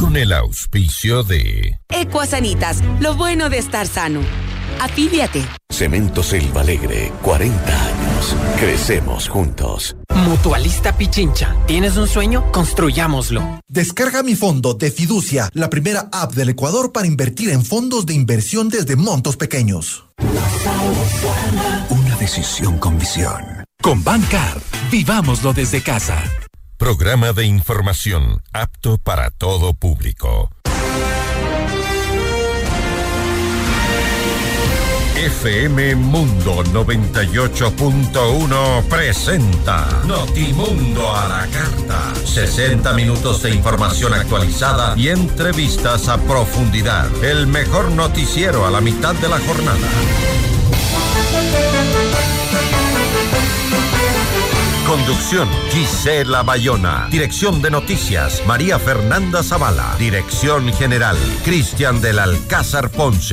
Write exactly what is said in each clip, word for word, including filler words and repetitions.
con el auspicio de Ecuasanitas, lo bueno de estar sano. Afíliate. Cementos Selva Alegre, cuarenta años. Crecemos juntos. Mutualista Pichincha. ¿Tienes un sueño? Construyámoslo. Descarga Mi Fondo de Fiducia, la primera app del Ecuador para invertir en fondos de inversión desde montos pequeños. Una decisión con visión. Con Bancar, vivámoslo desde casa. Programa de información apto para todo público. F M Mundo noventa y ocho punto uno presenta Notimundo a la carta. sesenta minutos de información actualizada y entrevistas a profundidad. El mejor noticiero a la mitad de la jornada. Conducción, Gisela Bayona. Dirección de noticias, María Fernanda Zavala. Dirección general, Cristian del Alcázar Ponce.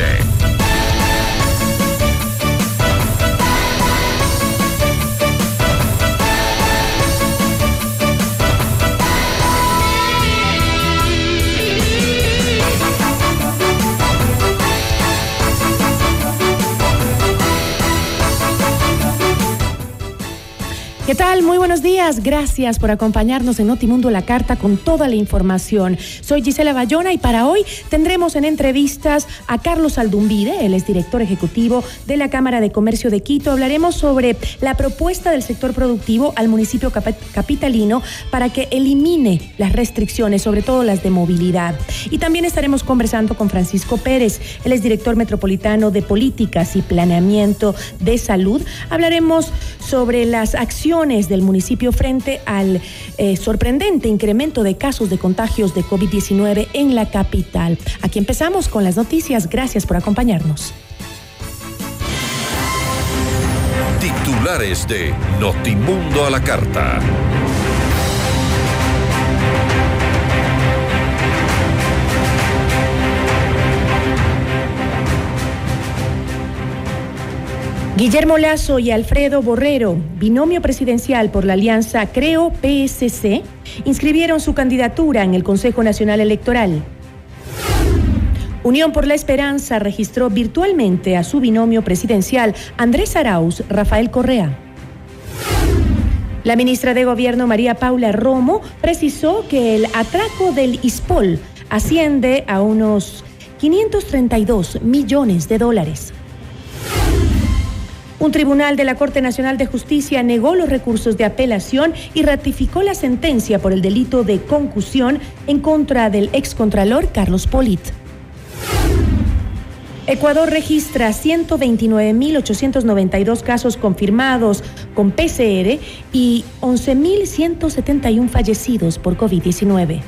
¿Qué tal? Muy buenos días. Gracias por acompañarnos en Notimundo La Carta con toda la información. Soy Gisela Bayona y para hoy tendremos en entrevistas a Carlos Aldumbide, él es director ejecutivo de la Cámara de Comercio de Quito. Hablaremos sobre la propuesta del sector productivo al municipio capitalino para que elimine las restricciones, sobre todo las de movilidad. Y también estaremos conversando con Francisco Pérez, él es director metropolitano de Políticas y Planeamiento de Salud. Hablaremos sobre las acciones del municipio frente al eh, sorprendente incremento de casos de contagios de COVID diecinueve en la capital. Aquí empezamos con las noticias. Gracias por acompañarnos. Titulares de Notimundo a la carta. Guillermo Lasso y Alfredo Borrero, binomio presidencial por la alianza Creo P S C, inscribieron su candidatura en el Consejo Nacional Electoral. Unión por la Esperanza registró virtualmente a su binomio presidencial Andrés Arauz, Rafael Correa. La ministra de Gobierno María Paula Romo precisó que el atraco del ISPOL asciende a unos quinientos treinta y dos millones de dólares. Un tribunal de la Corte Nacional de Justicia negó los recursos de apelación y ratificó la sentencia por el delito de concusión en contra del excontralor Carlos Polit. Ecuador registra ciento veintinueve mil ochocientos noventa y dos casos confirmados con P C R y once mil ciento setenta y uno fallecidos por COVID diecinueve.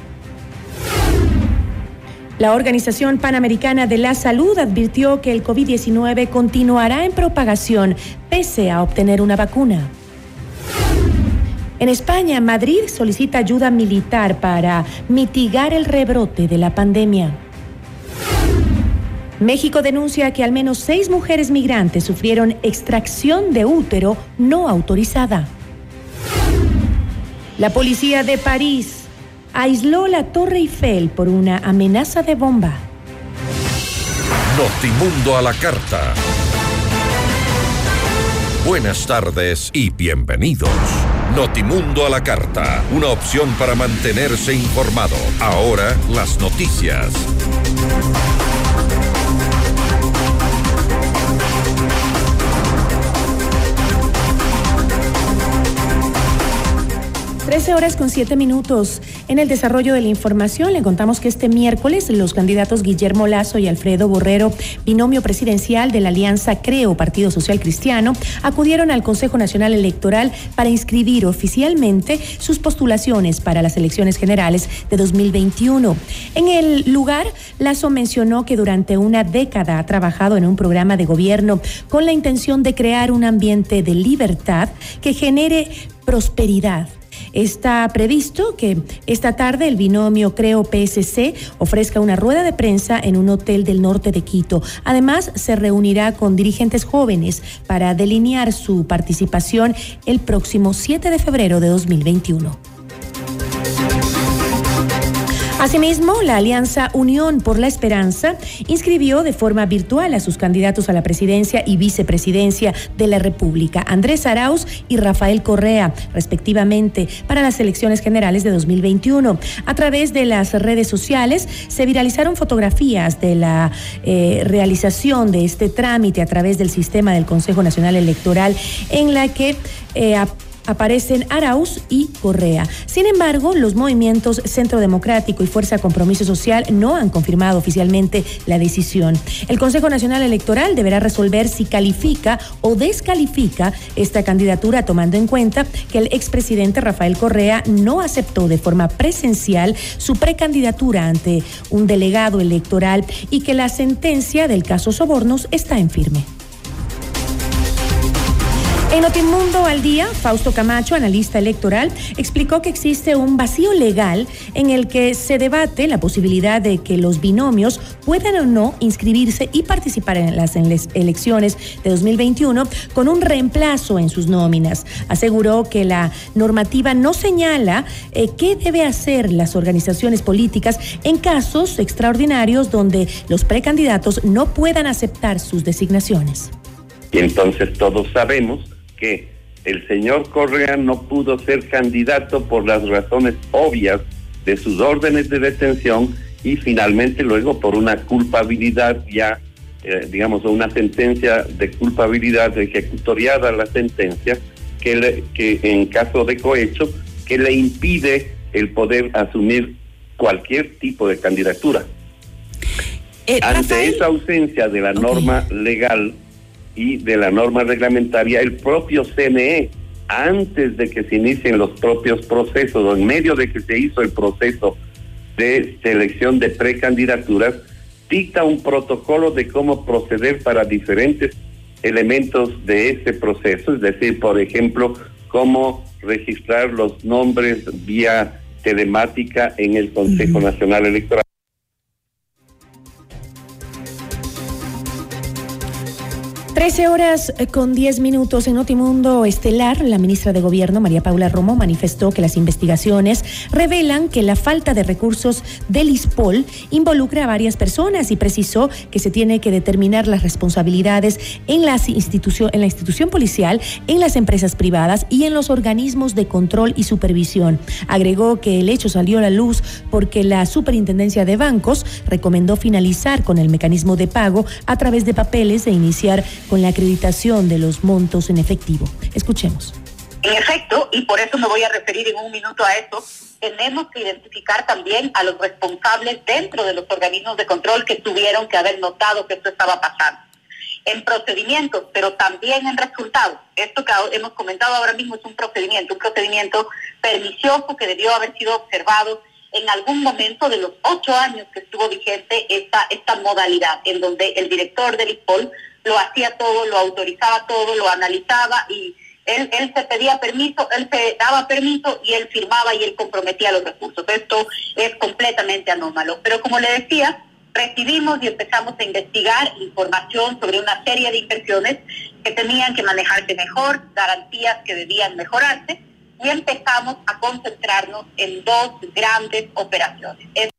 La Organización Panamericana de la Salud advirtió que el COVID diecinueve continuará en propagación pese a obtener una vacuna. En España, Madrid solicita ayuda militar para mitigar el rebrote de la pandemia. México denuncia que al menos seis mujeres migrantes sufrieron extracción de útero no autorizada. La policía de París aisló la Torre Eiffel por una amenaza de bomba. Notimundo a la carta. Buenas tardes y bienvenidos. Notimundo a la carta, una opción para mantenerse informado. Ahora las noticias. trece horas con siete minutos. En el desarrollo de la información le contamos que este miércoles los candidatos Guillermo Lasso y Alfredo Borrero, binomio presidencial de la alianza Creo Partido Social Cristiano, acudieron al Consejo Nacional Electoral para inscribir oficialmente sus postulaciones para las elecciones generales de dos mil veintiuno. En el lugar, Lasso mencionó que durante una década ha trabajado en un programa de gobierno con la intención de crear un ambiente de libertad que genere prosperidad. Está previsto que esta tarde el binomio Creo P S C ofrezca una rueda de prensa en un hotel del norte de Quito. Además, se reunirá con dirigentes jóvenes para delinear su participación el próximo siete de febrero de dos mil veintiuno. Asimismo, la Alianza Unión por la Esperanza inscribió de forma virtual a sus candidatos a la presidencia y vicepresidencia de la República, Andrés Arauz y Rafael Correa, respectivamente, para las elecciones generales de dos mil veintiuno. A través de las redes sociales se viralizaron fotografías de la eh, realización de este trámite a través del sistema del Consejo Nacional Electoral, en la que eh, aparecen Arauz y Correa. Sin embargo, los movimientos Centro Democrático y Fuerza Compromiso Social no han confirmado oficialmente la decisión. El Consejo Nacional Electoral deberá resolver si califica o descalifica esta candidatura, tomando en cuenta que el expresidente Rafael Correa no aceptó de forma presencial su precandidatura ante un delegado electoral y que la sentencia del caso Sobornos está en firme. En Notimundo al Día, Fausto Camacho, analista electoral, explicó que existe un vacío legal en el que se debate la posibilidad de que los binomios puedan o no inscribirse y participar en las elecciones de dos mil veintiuno con un reemplazo en sus nóminas. Aseguró que la normativa no señala eh, qué debe hacer las organizaciones políticas en casos extraordinarios donde los precandidatos no puedan aceptar sus designaciones. Y entonces todos sabemos que el señor Correa no pudo ser candidato por las razones obvias de sus órdenes de detención y finalmente luego por una culpabilidad ya, eh, digamos, una sentencia de culpabilidad ejecutoriada, la sentencia, que, le, que en caso de cohecho, que le impide el poder asumir cualquier tipo de candidatura. Eh, Ante Rafael... esa ausencia de la norma okay. legal y de la norma reglamentaria, el propio C N E, antes de que se inicien los propios procesos, o en medio de que se hizo el proceso de selección de precandidaturas, dicta un protocolo de cómo proceder para diferentes elementos de ese proceso, es decir, por ejemplo, cómo registrar los nombres vía telemática en el Consejo Nacional Electoral. trece horas con diez minutos en Notimundo Estelar. La ministra de Gobierno, María Paula Romo, manifestó que las investigaciones revelan que la falta de recursos del ISPOL involucra a varias personas y precisó que se tiene que determinar las responsabilidades en, las institución, en la institución policial, en las empresas privadas y en los organismos de control y supervisión. Agregó que el hecho salió a la luz porque la Superintendencia de Bancos recomendó finalizar con el mecanismo de pago a través de papeles e iniciar con la acreditación de los montos en efectivo. Escuchemos. En efecto, y por eso me voy a referir en un minuto a eso, tenemos que identificar también a los responsables dentro de los organismos de control que tuvieron que haber notado que esto estaba pasando. En procedimientos, pero también en resultados. Esto que hemos comentado ahora mismo es un procedimiento, un procedimiento pernicioso que debió haber sido observado en algún momento de los ocho años que estuvo vigente esta, esta modalidad, en donde el director del ISPOL lo hacía todo, lo autorizaba todo, lo analizaba y él, él se pedía permiso, él se daba permiso y él firmaba y él comprometía los recursos. Esto es completamente anómalo. Pero como le decía, recibimos y empezamos a investigar información sobre una serie de inversiones que tenían que manejarse mejor, garantías que debían mejorarse y empezamos a concentrarnos en dos grandes operaciones. Es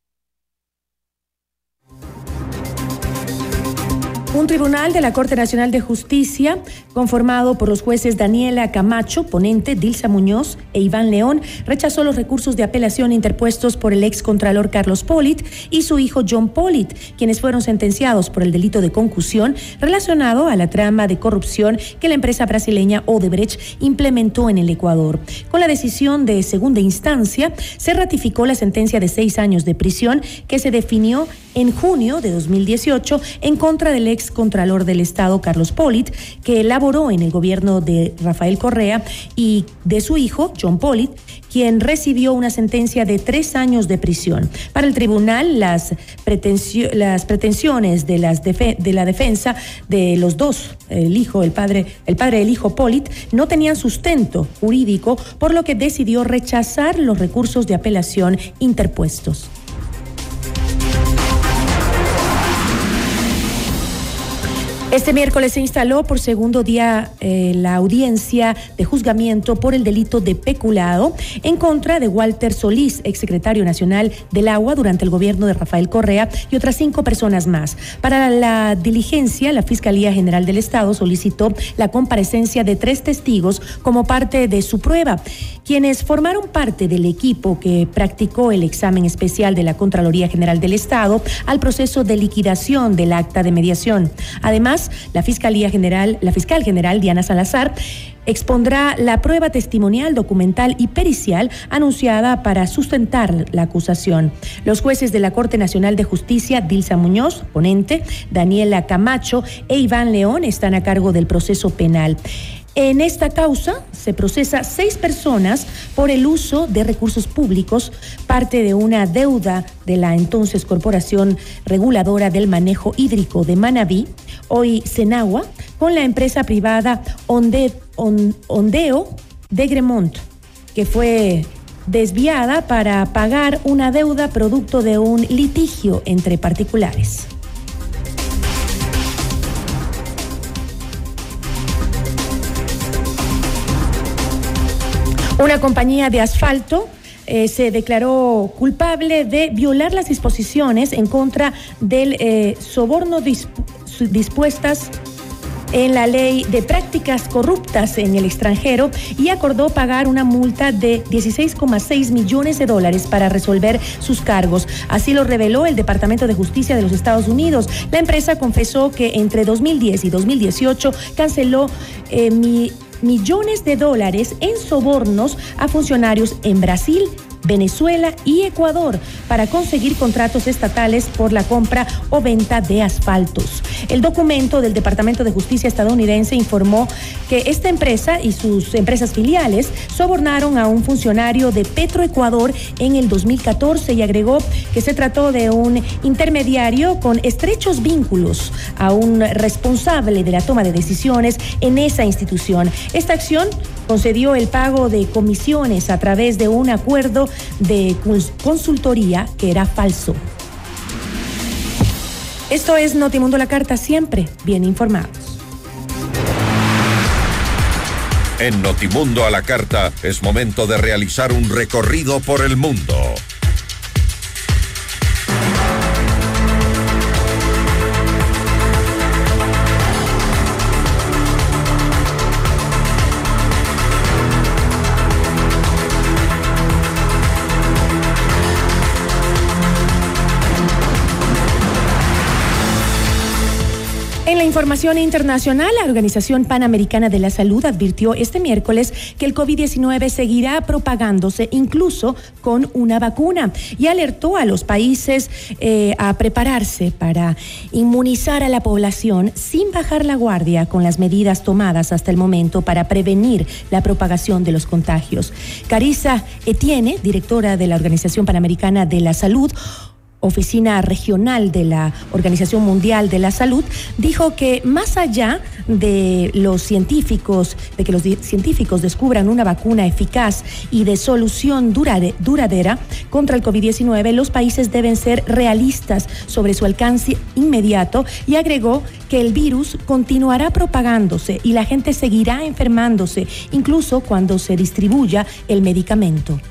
Un tribunal de la Corte Nacional de Justicia, conformado por los jueces Daniela Camacho, ponente, Dilsa Muñoz e Iván León, rechazó los recursos de apelación interpuestos por el excontralor Carlos Polit y su hijo John Polit, quienes fueron sentenciados por el delito de concusión relacionado a la trama de corrupción que la empresa brasileña Odebrecht implementó en el Ecuador. Con la decisión de segunda instancia, se ratificó la sentencia de seis años de prisión que se definió en junio de dos mil dieciocho en contra del ex contralor del Estado Carlos Polit, que elaboró en el gobierno de Rafael Correa, y de su hijo John Polit, quien recibió una sentencia de tres años de prisión. Para el tribunal, las, pretensio- las pretensiones de, las defe- de la defensa de los dos, el hijo, el padre, el padre del hijo Polit, no tenían sustento jurídico, por lo que decidió rechazar los recursos de apelación interpuestos. Este miércoles se instaló por segundo día eh, la audiencia de juzgamiento por el delito de peculado en contra de Walter Solís, exsecretario nacional del Agua durante el gobierno de Rafael Correa, y otras cinco personas más. Para la diligencia, la Fiscalía General del Estado solicitó la comparecencia de tres testigos como parte de su prueba, quienes formaron parte del equipo que practicó el examen especial de la Contraloría General del Estado al proceso de liquidación del acta de mediación. Además, la Fiscalía General, la fiscal general Diana Salazar expondrá la prueba testimonial, documental y pericial anunciada para sustentar la acusación. Los jueces de la Corte Nacional de Justicia, Dilsa Muñoz, ponente, Daniela Camacho e Iván León están a cargo del proceso penal. En esta causa se procesa seis personas por el uso de recursos públicos, parte de una deuda de la entonces Corporación Reguladora del Manejo Hídrico de Manabí, hoy Senagua, con la empresa privada Onde, On, Ondeo de Gremont, que fue desviada para pagar una deuda producto de un litigio entre particulares. Una compañía de asfalto eh, se declaró culpable de violar las disposiciones en contra del eh, soborno disp- dispuestas en la ley de prácticas corruptas en el extranjero y acordó pagar una multa de dieciséis coma seis millones de dólares para resolver sus cargos. Así lo reveló el Departamento de Justicia de los Estados Unidos. La empresa confesó que entre dos mil diez y dos mil dieciocho canceló eh, mi millones de dólares en sobornos a funcionarios en Brasil, Venezuela y Ecuador para conseguir contratos estatales por la compra o venta de asfaltos. El documento del Departamento de Justicia estadounidense informó que esta empresa y sus empresas filiales sobornaron a un funcionario de Petroecuador en el dos mil catorce y agregó que se trató de un intermediario con estrechos vínculos a un responsable de la toma de decisiones en esa institución. Esta acción concedió el pago de comisiones a través de un acuerdo de consultoría que era falso. Esto es Notimundo La Carta, siempre bien informados. En Notimundo a la Carta es momento de realizar un recorrido por el mundo. En la información internacional, la Organización Panamericana de la Salud advirtió este miércoles que el COVID diecinueve seguirá propagándose incluso con una vacuna y alertó a los países eh, a prepararse para inmunizar a la población sin bajar la guardia con las medidas tomadas hasta el momento para prevenir la propagación de los contagios. Carissa Etienne, directora de la Organización Panamericana de la Salud, Oficina Regional de la Organización Mundial de la Salud, dijo que más allá de los científicos, de que los científicos descubran una vacuna eficaz y de solución durade, duradera contra el COVID diecinueve, los países deben ser realistas sobre su alcance inmediato y agregó que el virus continuará propagándose y la gente seguirá enfermándose, incluso cuando se distribuya el medicamento.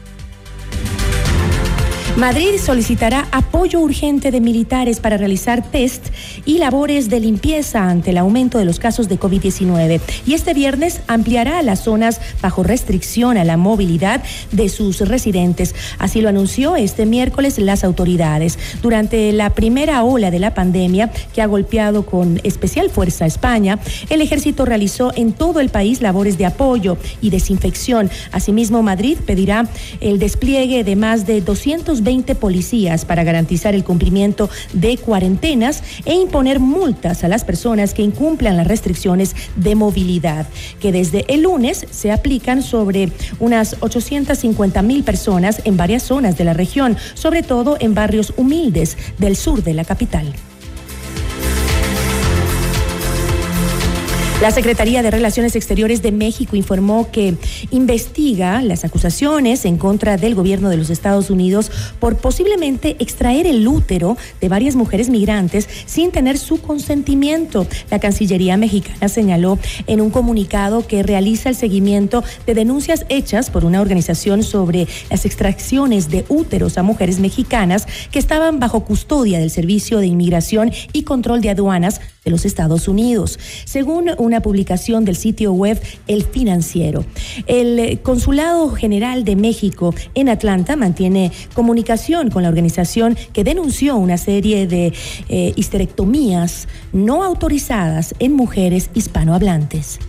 Madrid solicitará apoyo urgente de militares para realizar test y labores de limpieza ante el aumento de los casos de COVID diecinueve. Y este viernes ampliará las zonas bajo restricción a la movilidad de sus residentes. Así lo anunció este miércoles las autoridades. Durante la primera ola de la pandemia, que ha golpeado con especial fuerza a España, el ejército realizó en todo el país labores de apoyo y desinfección. Asimismo, Madrid pedirá el despliegue de más de doscientos veinte policías para garantizar el cumplimiento de cuarentenas e imponer multas a las personas que incumplan las restricciones de movilidad, que desde el lunes se aplican sobre unas ochocientas cincuenta mil personas en varias zonas de la región, sobre todo en barrios humildes del sur de la capital. La Secretaría de Relaciones Exteriores de México informó que investiga las acusaciones en contra del gobierno de los Estados Unidos por posiblemente extraer el útero de varias mujeres migrantes sin tener su consentimiento. La Cancillería mexicana señaló en un comunicado que realiza el seguimiento de denuncias hechas por una organización sobre las extracciones de úteros a mujeres mexicanas que estaban bajo custodia del Servicio de Inmigración y Control de Aduanas de los Estados Unidos, según una publicación del sitio web El Financiero. El Consulado General de México en Atlanta mantiene comunicación con la organización que denunció una serie de eh, histerectomías no autorizadas en mujeres hispanohablantes.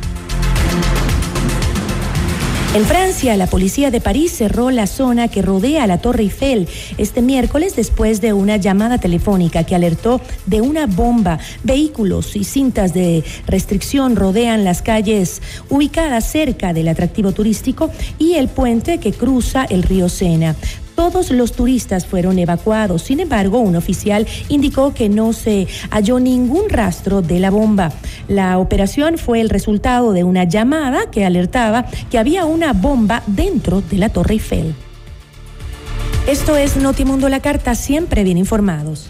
En Francia, la policía de París cerró la zona que rodea la Torre Eiffel este miércoles después de una llamada telefónica que alertó de una bomba. Vehículos y cintas de restricción rodean las calles ubicadas cerca del atractivo turístico y el puente que cruza el río Sena. Todos los turistas fueron evacuados. Sin embargo, un oficial indicó que no se halló ningún rastro de la bomba. La operación fue el resultado de una llamada que alertaba que había una bomba dentro de la Torre Eiffel. Esto es Notimundo La Carta, siempre bien informados.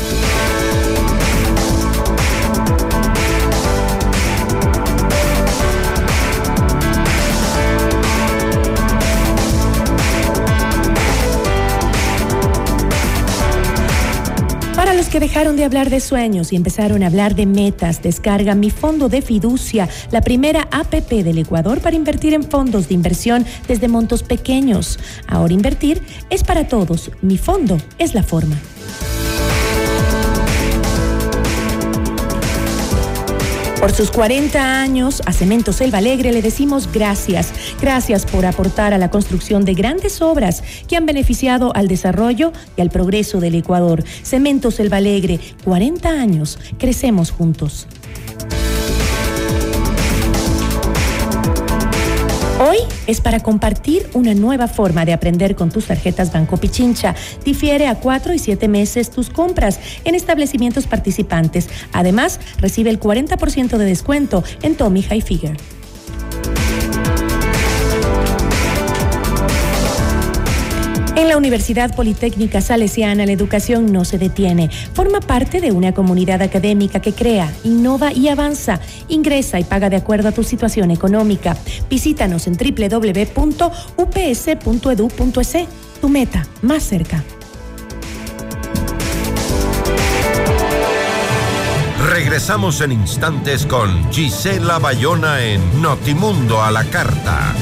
Para los que dejaron de hablar de sueños y empezaron a hablar de metas, descarga Mi Fondo de Fiducia, la primera app del Ecuador para invertir en fondos de inversión desde montos pequeños. Ahora invertir es para todos. Mi Fondo es la forma. Por sus cuarenta años, a Cementos Selva Alegre le decimos gracias. Gracias por aportar a la construcción de grandes obras que han beneficiado al desarrollo y al progreso del Ecuador. Cementos Selva Alegre, cuarenta años, crecemos juntos. Hoy es para compartir una nueva forma de aprender con tus tarjetas Banco Pichincha. Difiere a cuatro y siete meses tus compras en establecimientos participantes. Además, recibe el cuarenta por ciento de descuento en Tommy Hilfiger. En la Universidad Politécnica Salesiana, la educación no se detiene. Forma parte de una comunidad académica que crea, innova y avanza. Ingresa y paga de acuerdo a tu situación económica. Visítanos en doble u doble u doble u punto u p s punto e d u punto e s. Tu meta, más cerca. Regresamos en instantes con Gisela Bayona en Notimundo a la Carta.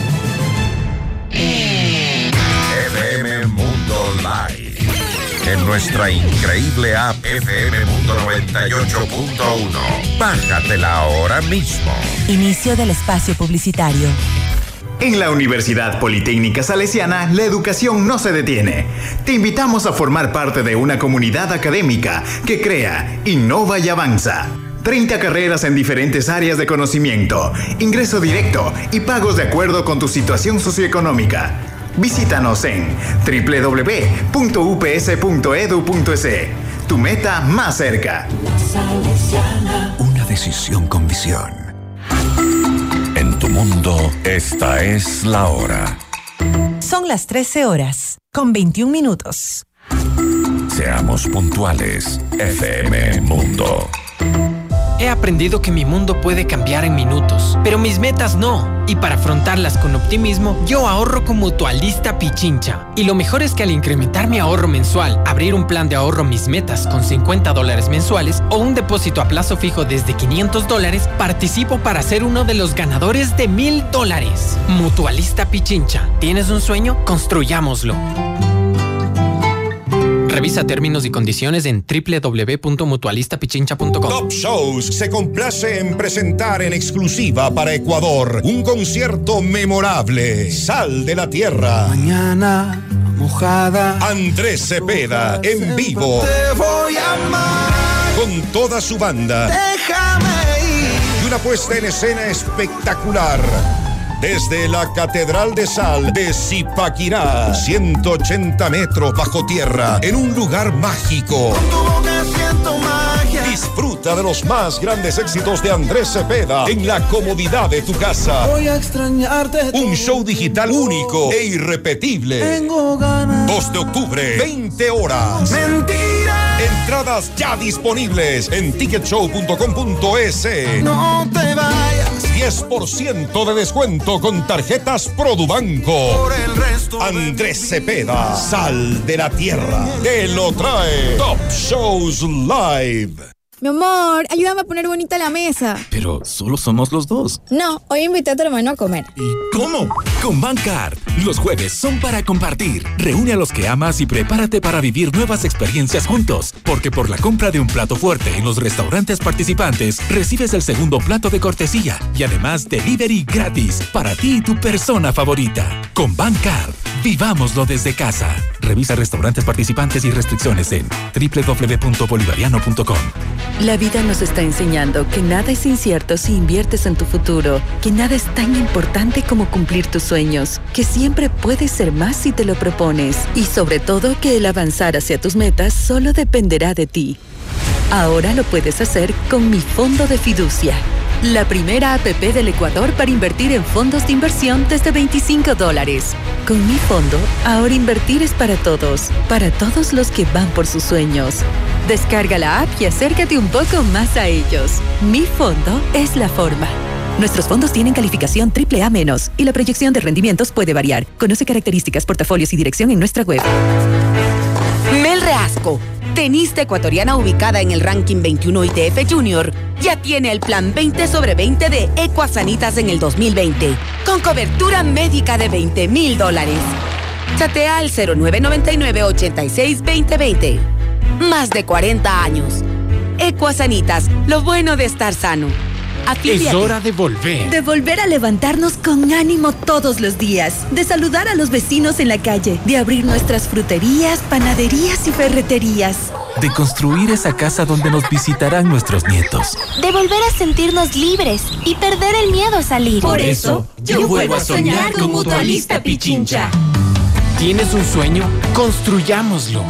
Live. En nuestra increíble app F M Mundo noventa y ocho punto uno. Bájatela ahora mismo. Inicio del espacio publicitario. En la Universidad Politécnica Salesiana, la educación no se detiene. Te invitamos a formar parte de una comunidad académica que crea, innova y avanza. treinta carreras en diferentes áreas de conocimiento, ingreso directo y pagos de acuerdo con tu situación socioeconómica. Visítanos en doble u doble u doble u punto u p s punto e d u punto e s. Tu meta más cerca. Una decisión con visión. En tu mundo, esta es la hora. Son las trece horas, con veintiún minutos. Seamos puntuales. F M Mundo. He aprendido que mi mundo puede cambiar en minutos, pero mis metas no. Y para afrontarlas con optimismo, yo ahorro con Mutualista Pichincha. Y lo mejor es que al incrementar mi ahorro mensual, abrir un plan de ahorro Mis Metas con cincuenta dólares mensuales o un depósito a plazo fijo desde quinientos dólares, participo para ser uno de los ganadores de mil dólares. Mutualista Pichincha. ¿Tienes un sueño? Construyámoslo. Revisa términos y condiciones en doble u doble u doble u punto mutualista pichincha punto com. Top Shows se complace en presentar en exclusiva para Ecuador un concierto memorable. Sal de la Tierra. Mañana mojada. Andrés Cepeda en vivo. Te voy a amar. Con toda su banda. Déjame ir. Y una puesta en escena espectacular. Desde la Catedral de Sal de Zipaquirá, ciento ochenta metros bajo tierra, en un lugar mágico. Con tu boca siento magia. Disfruta de los más grandes éxitos de Andrés Cepeda en la comodidad de tu casa. Voy a extrañarte. Un show digital único e irrepetible. Tengo ganas. dos de octubre, veinte horas. Mentira. Entradas ya disponibles en ticket show punto com punto es. No te vayas. diez por ciento de descuento con tarjetas Produbanco. Por el resto. Andrés Cepeda, sal de la tierra. Te lo trae Top Shows Live. Mi amor, ayúdame a poner bonita la mesa. Pero solo somos los dos. No, hoy invité a tu hermano a comer. ¿Y cómo? Con Bancard. Los jueves son para compartir. Reúne a los que amas y prepárate para vivir nuevas experiencias juntos. Porque por la compra de un plato fuerte en los restaurantes participantes, recibes el segundo plato de cortesía. Y además, delivery gratis para ti y tu persona favorita. Con Bancard, vivámoslo desde casa. Revisa restaurantes participantes y restricciones en doble u doble u doble u punto bolivariano punto com. La vida nos está enseñando que nada es incierto si inviertes en tu futuro, que nada es tan importante como cumplir tus sueños, que siempre puedes ser más si te lo propones y sobre todo que el avanzar hacia tus metas solo dependerá de ti. Ahora lo puedes hacer con Mi Fondo de Fiducia, la primera app del Ecuador para invertir en fondos de inversión desde veinticinco dólares. Con Mi Fondo, ahora invertir es para todos, para todos los que van por sus sueños. Descarga la app y acércate un poco más a ellos. Mi Fondo es la forma. Nuestros fondos tienen calificación triple A menos y la proyección de rendimientos puede variar. Conoce características, portafolios y dirección en nuestra web. Mel Reasco, tenista ecuatoriana ubicada en el ranking veintiuno I T F Junior, ya tiene el plan veinte sobre veinte de Ecuasanitas en el dos mil veinte, con cobertura médica de veinte mil dólares. Chatea al cero nueve nueve nueve, ochenta y seis, veinte veinte. Más de cuarenta años. Ecuasanitas, lo bueno de estar sano. Afíliate. Es hora de volver. De volver a levantarnos con ánimo todos los días. De saludar a los vecinos en la calle. De abrir nuestras fruterías, panaderías y ferreterías. De construir esa casa donde nos visitarán nuestros nietos. De volver a sentirnos libres y perder el miedo a salir. Por eso, yo vuelvo a soñar con Mutualista Pichincha. ¿Tienes un sueño? Construyámoslo.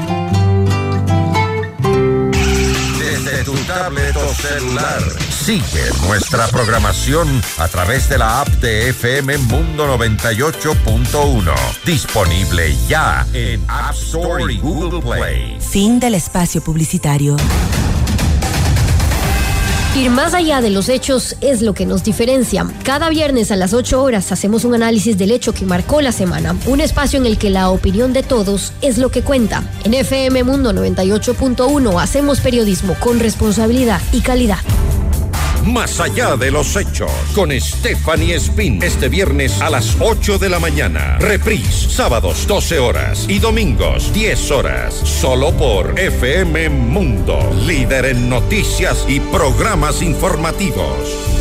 Desde tu tablet o celular, sigue nuestra programación a través de la app de F M Mundo noventa y ocho punto uno. Disponible ya en App Store y Google Play. Fin del espacio publicitario. Ir más allá de los hechos es lo que nos diferencia. Cada viernes a las ocho horas hacemos un análisis del hecho que marcó la semana. Un espacio en el que la opinión de todos es lo que cuenta. En F M Mundo noventa y ocho punto uno hacemos periodismo con responsabilidad y calidad. Más allá de los hechos, con Stephanie Spin, este viernes a las ocho de la mañana. Reprise, sábados doce horas y domingos diez horas. Solo por F M Mundo, líder en noticias y programas informativos.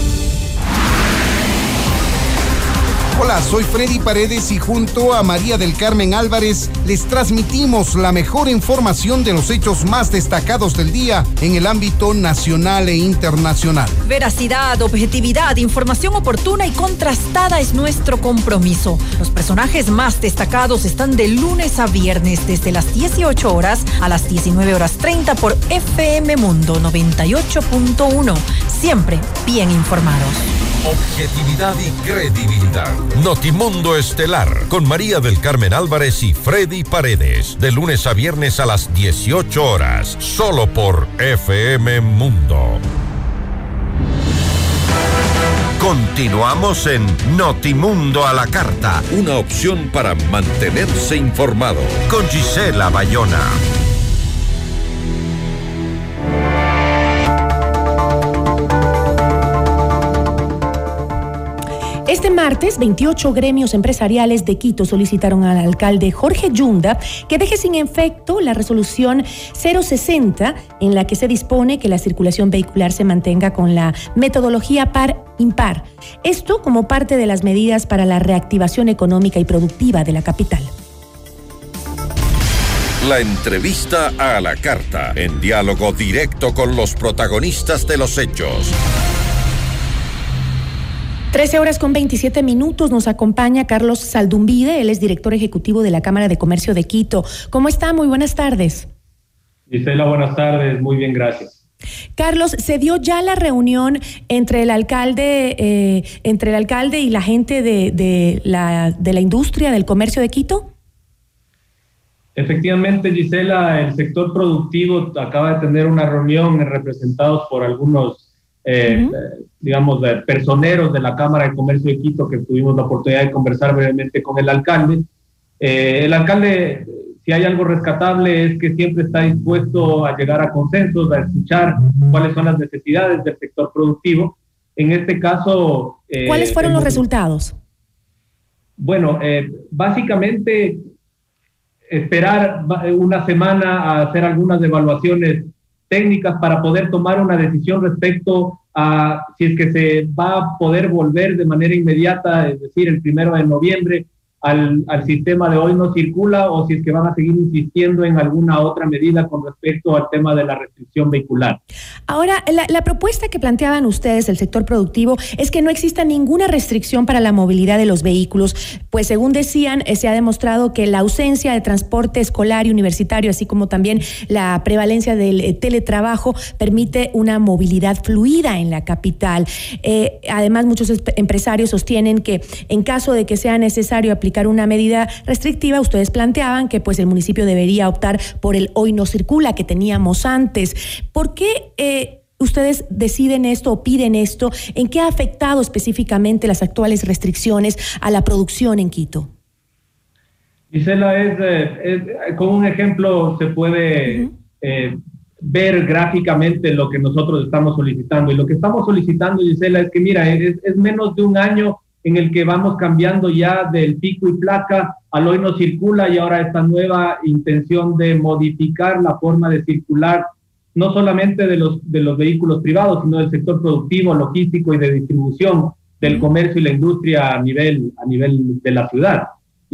Hola, soy Freddy Paredes y junto a María del Carmen Álvarez les transmitimos la mejor información de los hechos más destacados del día en el ámbito nacional e internacional. Veracidad, objetividad, información oportuna y contrastada es nuestro compromiso. Los personajes más destacados están de lunes a viernes desde las dieciocho horas a las diecinueve horas treinta por F M Mundo noventa y ocho punto uno. Siempre bien informados. Objetividad y credibilidad. Notimundo Estelar con María del Carmen Álvarez y Freddy Paredes. De lunes a viernes a las dieciocho horas. Solo por F M Mundo. Continuamos en Notimundo a la Carta. Una opción para mantenerse informado. Con Gisela Bayona. Este martes, veintiocho gremios empresariales de Quito solicitaron al alcalde Jorge Yunda que deje sin efecto la resolución cero sesenta en la que se dispone que la circulación vehicular se mantenga con la metodología par-impar. Esto como parte de las medidas para la reactivación económica y productiva de la capital. La entrevista a la carta, en diálogo directo con los protagonistas de los hechos. trece horas con veintisiete minutos, nos acompaña Carlos Saldumbide, él es director ejecutivo de la Cámara de Comercio de Quito. ¿Cómo está? Muy buenas tardes. Gisela, buenas tardes, muy bien, gracias. Carlos, ¿se dio ya la reunión entre el alcalde, eh, entre el alcalde y la gente de, de, la, de la industria, del comercio de Quito? Efectivamente, Gisela, el sector productivo acaba de tener una reunión representados por algunos, eh, uh-huh. eh, digamos, eh, personeros de la Cámara de Comercio de Quito, que tuvimos la oportunidad de conversar brevemente con el alcalde. Eh, el alcalde, si hay algo rescatable, es que siempre está dispuesto a llegar a consensos, a escuchar cuáles son las necesidades del sector productivo. En este caso... Eh, ¿Cuáles fueron los resultados? Bueno, eh, básicamente esperar una semana a hacer algunas evaluaciones técnicas para poder tomar una decisión respecto a si es que se va a poder volver de manera inmediata, es decir, el primero de noviembre, Al, al sistema de hoy no circula, o si es que van a seguir insistiendo en alguna otra medida con respecto al tema de la restricción vehicular. Ahora, la, la propuesta que planteaban ustedes, el sector productivo, es que no exista ninguna restricción para la movilidad de los vehículos, pues según decían, eh, se ha demostrado que la ausencia de transporte escolar y universitario, así como también la prevalencia del eh, teletrabajo, permite una movilidad fluida en la capital. Eh, además, muchos empresarios sostienen que en caso de que sea necesario aplicar una medida restrictiva, ustedes planteaban que pues el municipio debería optar por el hoy no circula que teníamos antes. ¿Por qué eh, ustedes deciden esto o piden esto? ¿En qué ha afectado específicamente las actuales restricciones a la producción en Quito? Gisela, es, es, con un ejemplo se puede uh-huh. eh, ver gráficamente lo que nosotros estamos solicitando. Y lo que estamos solicitando, Gisela, es que mira, es, es menos de un año en el que vamos cambiando ya del pico y placa al hoy no circula, y ahora esta nueva intención de modificar la forma de circular, no solamente de los, de los vehículos privados, sino del sector productivo, logístico y de distribución del comercio y la industria a nivel, a nivel de la ciudad.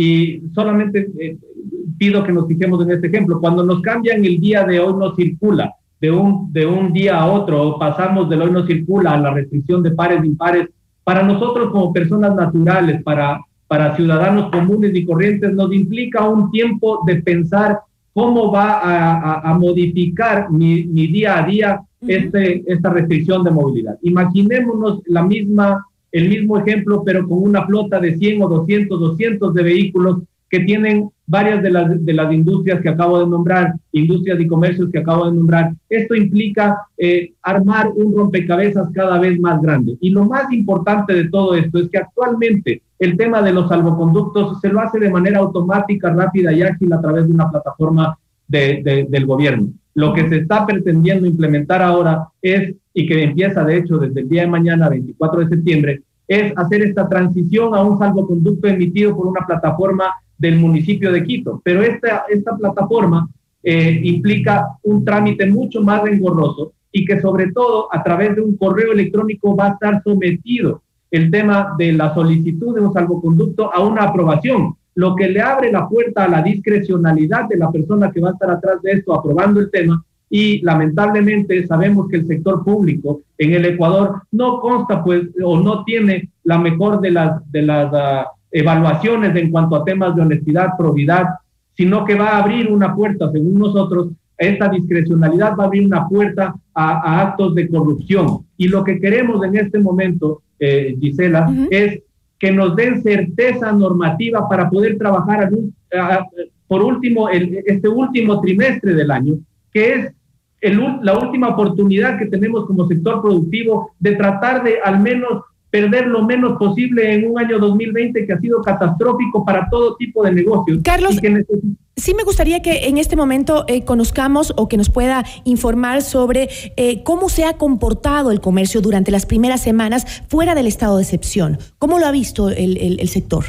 Y solamente eh, pido que nos fijemos en este ejemplo. Cuando nos cambian el día de hoy no circula, de un, de un día a otro, pasamos del hoy no circula a la restricción de pares e impares, para nosotros como personas naturales, para, para ciudadanos comunes y corrientes, nos implica un tiempo de pensar cómo va a, a, a modificar mi, mi día a día uh-huh. este, esta restricción de movilidad. Imaginémonos la misma, el mismo ejemplo, pero con una flota de cien o doscientos, doscientos de vehículos que tienen varias de las, de las industrias que acabo de nombrar, industrias y comercios que acabo de nombrar. Esto implica eh, armar un rompecabezas cada vez más grande. Y lo más importante de todo esto es que actualmente el tema de los salvoconductos se lo hace de manera automática, rápida y ágil a través de una plataforma de, de, del gobierno. Lo que se está pretendiendo implementar ahora es, y que empieza de hecho desde el día de mañana, veinticuatro de septiembre, es hacer esta transición a un salvoconducto emitido por una plataforma del municipio de Quito. Pero esta, esta plataforma eh, implica un trámite mucho más engorroso y que sobre todo a través de un correo electrónico va a estar sometido el tema de la solicitud de un salvoconducto a una aprobación, lo que le abre la puerta a la discrecionalidad de la persona que va a estar atrás de esto aprobando el tema. Y lamentablemente sabemos que el sector público en el Ecuador no consta pues o no tiene la mejor de las, de las uh, evaluaciones en cuanto a temas de honestidad, probidad, sino que va a abrir una puerta, según nosotros, esta discrecionalidad va a abrir una puerta a, a actos de corrupción. Y lo que queremos en este momento, eh, Gisela, uh-huh. es que nos den certeza normativa para poder trabajar algún, uh, por último, el, este último trimestre del año, que es el, la última oportunidad que tenemos como sector productivo de tratar de al menos perder lo menos posible en un año dos mil veinte que ha sido catastrófico para todo tipo de negocios. Carlos, y que neces- sí me gustaría que en este momento eh, conozcamos o que nos pueda informar sobre eh, cómo se ha comportado el comercio durante las primeras semanas fuera del estado de excepción. ¿Cómo lo ha visto el, el, el sector?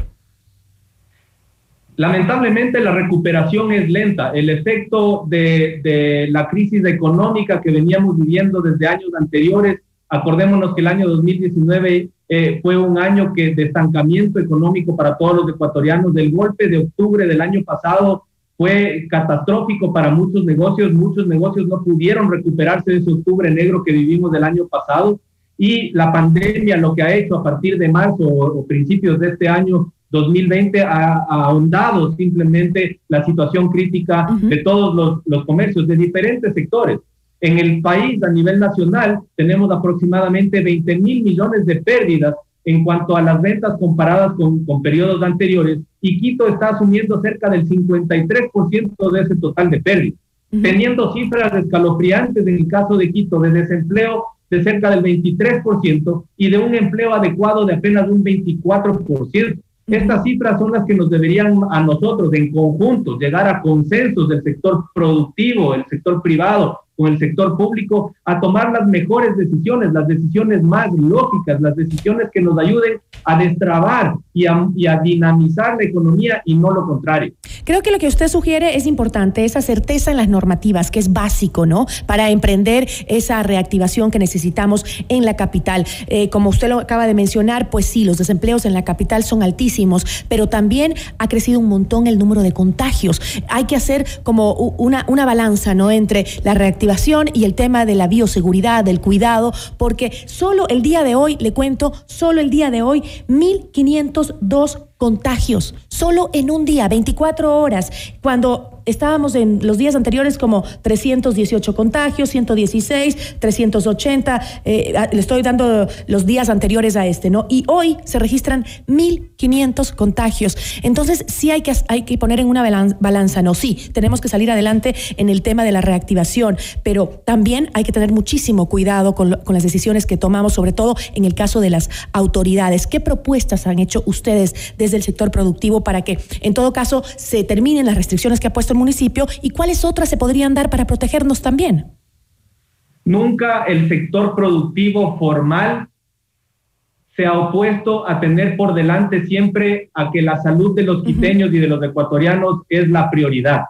Lamentablemente la recuperación es lenta. El efecto de, de la crisis económica que veníamos viviendo desde años anteriores, acordémonos que el año dos mil diecinueve eh, fue un año que, de estancamiento económico para todos los ecuatorianos. El golpe de octubre del año pasado fue catastrófico para muchos negocios. Muchos negocios no pudieron recuperarse de ese octubre negro que vivimos del año pasado. Y la pandemia lo que ha hecho a partir de marzo o, o principios de este año dos mil veinte ha, ha ahondado simplemente la situación crítica uh-huh. de todos los, los comercios de diferentes sectores. En el país, a nivel nacional, tenemos aproximadamente veinte mil millones de pérdidas en cuanto a las ventas comparadas con, con periodos anteriores, y Quito está asumiendo cerca del cincuenta y tres por ciento de ese total de pérdidas, uh-huh. teniendo cifras escalofriantes en el caso de Quito de desempleo de cerca del veintitrés por ciento y de un empleo adecuado de apenas un veinticuatro por ciento. Uh-huh. Estas cifras son las que nos deberían a nosotros en conjunto llegar a consensos del sector productivo, el sector privado, con el sector público, a tomar las mejores decisiones, las decisiones más lógicas, las decisiones que nos ayuden a destrabar y a, y a dinamizar la economía y no lo contrario. Creo que lo que usted sugiere es importante, esa certeza en las normativas, que es básico, ¿no?, para emprender esa reactivación que necesitamos en la capital. Eh, como usted lo acaba de mencionar, pues sí, los desempleos en la capital son altísimos, pero también ha crecido un montón el número de contagios. Hay que hacer como una, una balanza, ¿no?, entre la reactivación y el tema de la bioseguridad, del cuidado, porque solo el día de hoy, le cuento, solo el día de hoy, mil quinientos dos contagios, solo en un día, veinticuatro horas, cuando estábamos en los días anteriores como trescientos dieciocho contagios, ciento dieciséis, trescientos ochenta, eh, le estoy dando los días anteriores a este, ¿no? Y hoy se registran mil quinientos contagios. Entonces, sí hay que, hay que poner en una balanza, ¿no? Sí, tenemos que salir adelante en el tema de la reactivación, pero también hay que tener muchísimo cuidado con, lo, con las decisiones que tomamos, sobre todo en el caso de las autoridades. ¿Qué propuestas han hecho ustedes desde el sector productivo para que, en todo caso, se terminen las restricciones que ha puesto el municipio, y cuáles otras se podrían dar para protegernos también? Nunca el sector productivo formal se ha opuesto a tener por delante siempre a que la salud de los quiteños uh-huh. y de los ecuatorianos es la prioridad.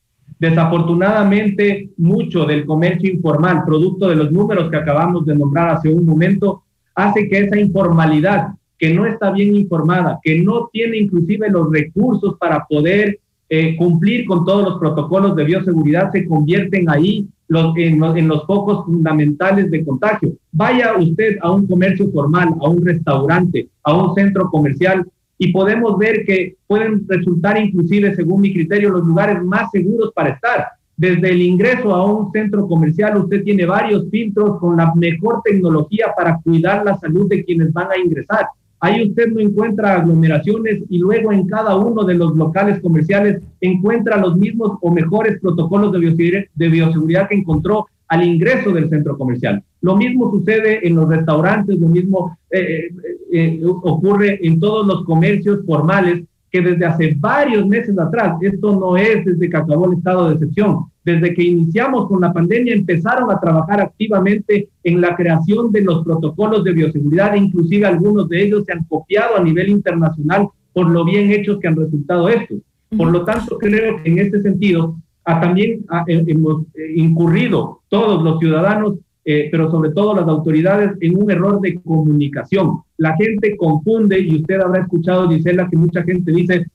Desafortunadamente, mucho del comercio informal, producto de los números que acabamos de nombrar hace un momento, hace que esa informalidad, que no está bien informada, que no tiene inclusive los recursos para poder Eh, cumplir con todos los protocolos de bioseguridad, se convierten ahí los, en, los, en los focos fundamentales de contagio. Vaya usted a un comercio formal, a un restaurante, a un centro comercial, y podemos ver que pueden resultar inclusive, según mi criterio, los lugares más seguros para estar. Desde el ingreso a un centro comercial, usted tiene varios filtros con la mejor tecnología para cuidar la salud de quienes van a ingresar. Ahí usted no encuentra aglomeraciones, y luego en cada uno de los locales comerciales encuentra los mismos o mejores protocolos de bioseguridad, de bioseguridad que encontró al ingreso del centro comercial. Lo mismo sucede en los restaurantes, lo mismo eh, eh, eh, ocurre en todos los comercios formales, que desde hace varios meses atrás, esto no es desde que acabó el estado de excepción, desde que iniciamos con la pandemia empezaron a trabajar activamente en la creación de los protocolos de bioseguridad, e inclusive algunos de ellos se han copiado a nivel internacional por lo bien hechos que han resultado estos. Por lo tanto, creo que en este sentido a, también a, hemos incurrido todos los ciudadanos, eh, pero sobre todo las autoridades, en un error de comunicación. La gente confunde, y usted habrá escuchado, Gisela, que mucha gente dice,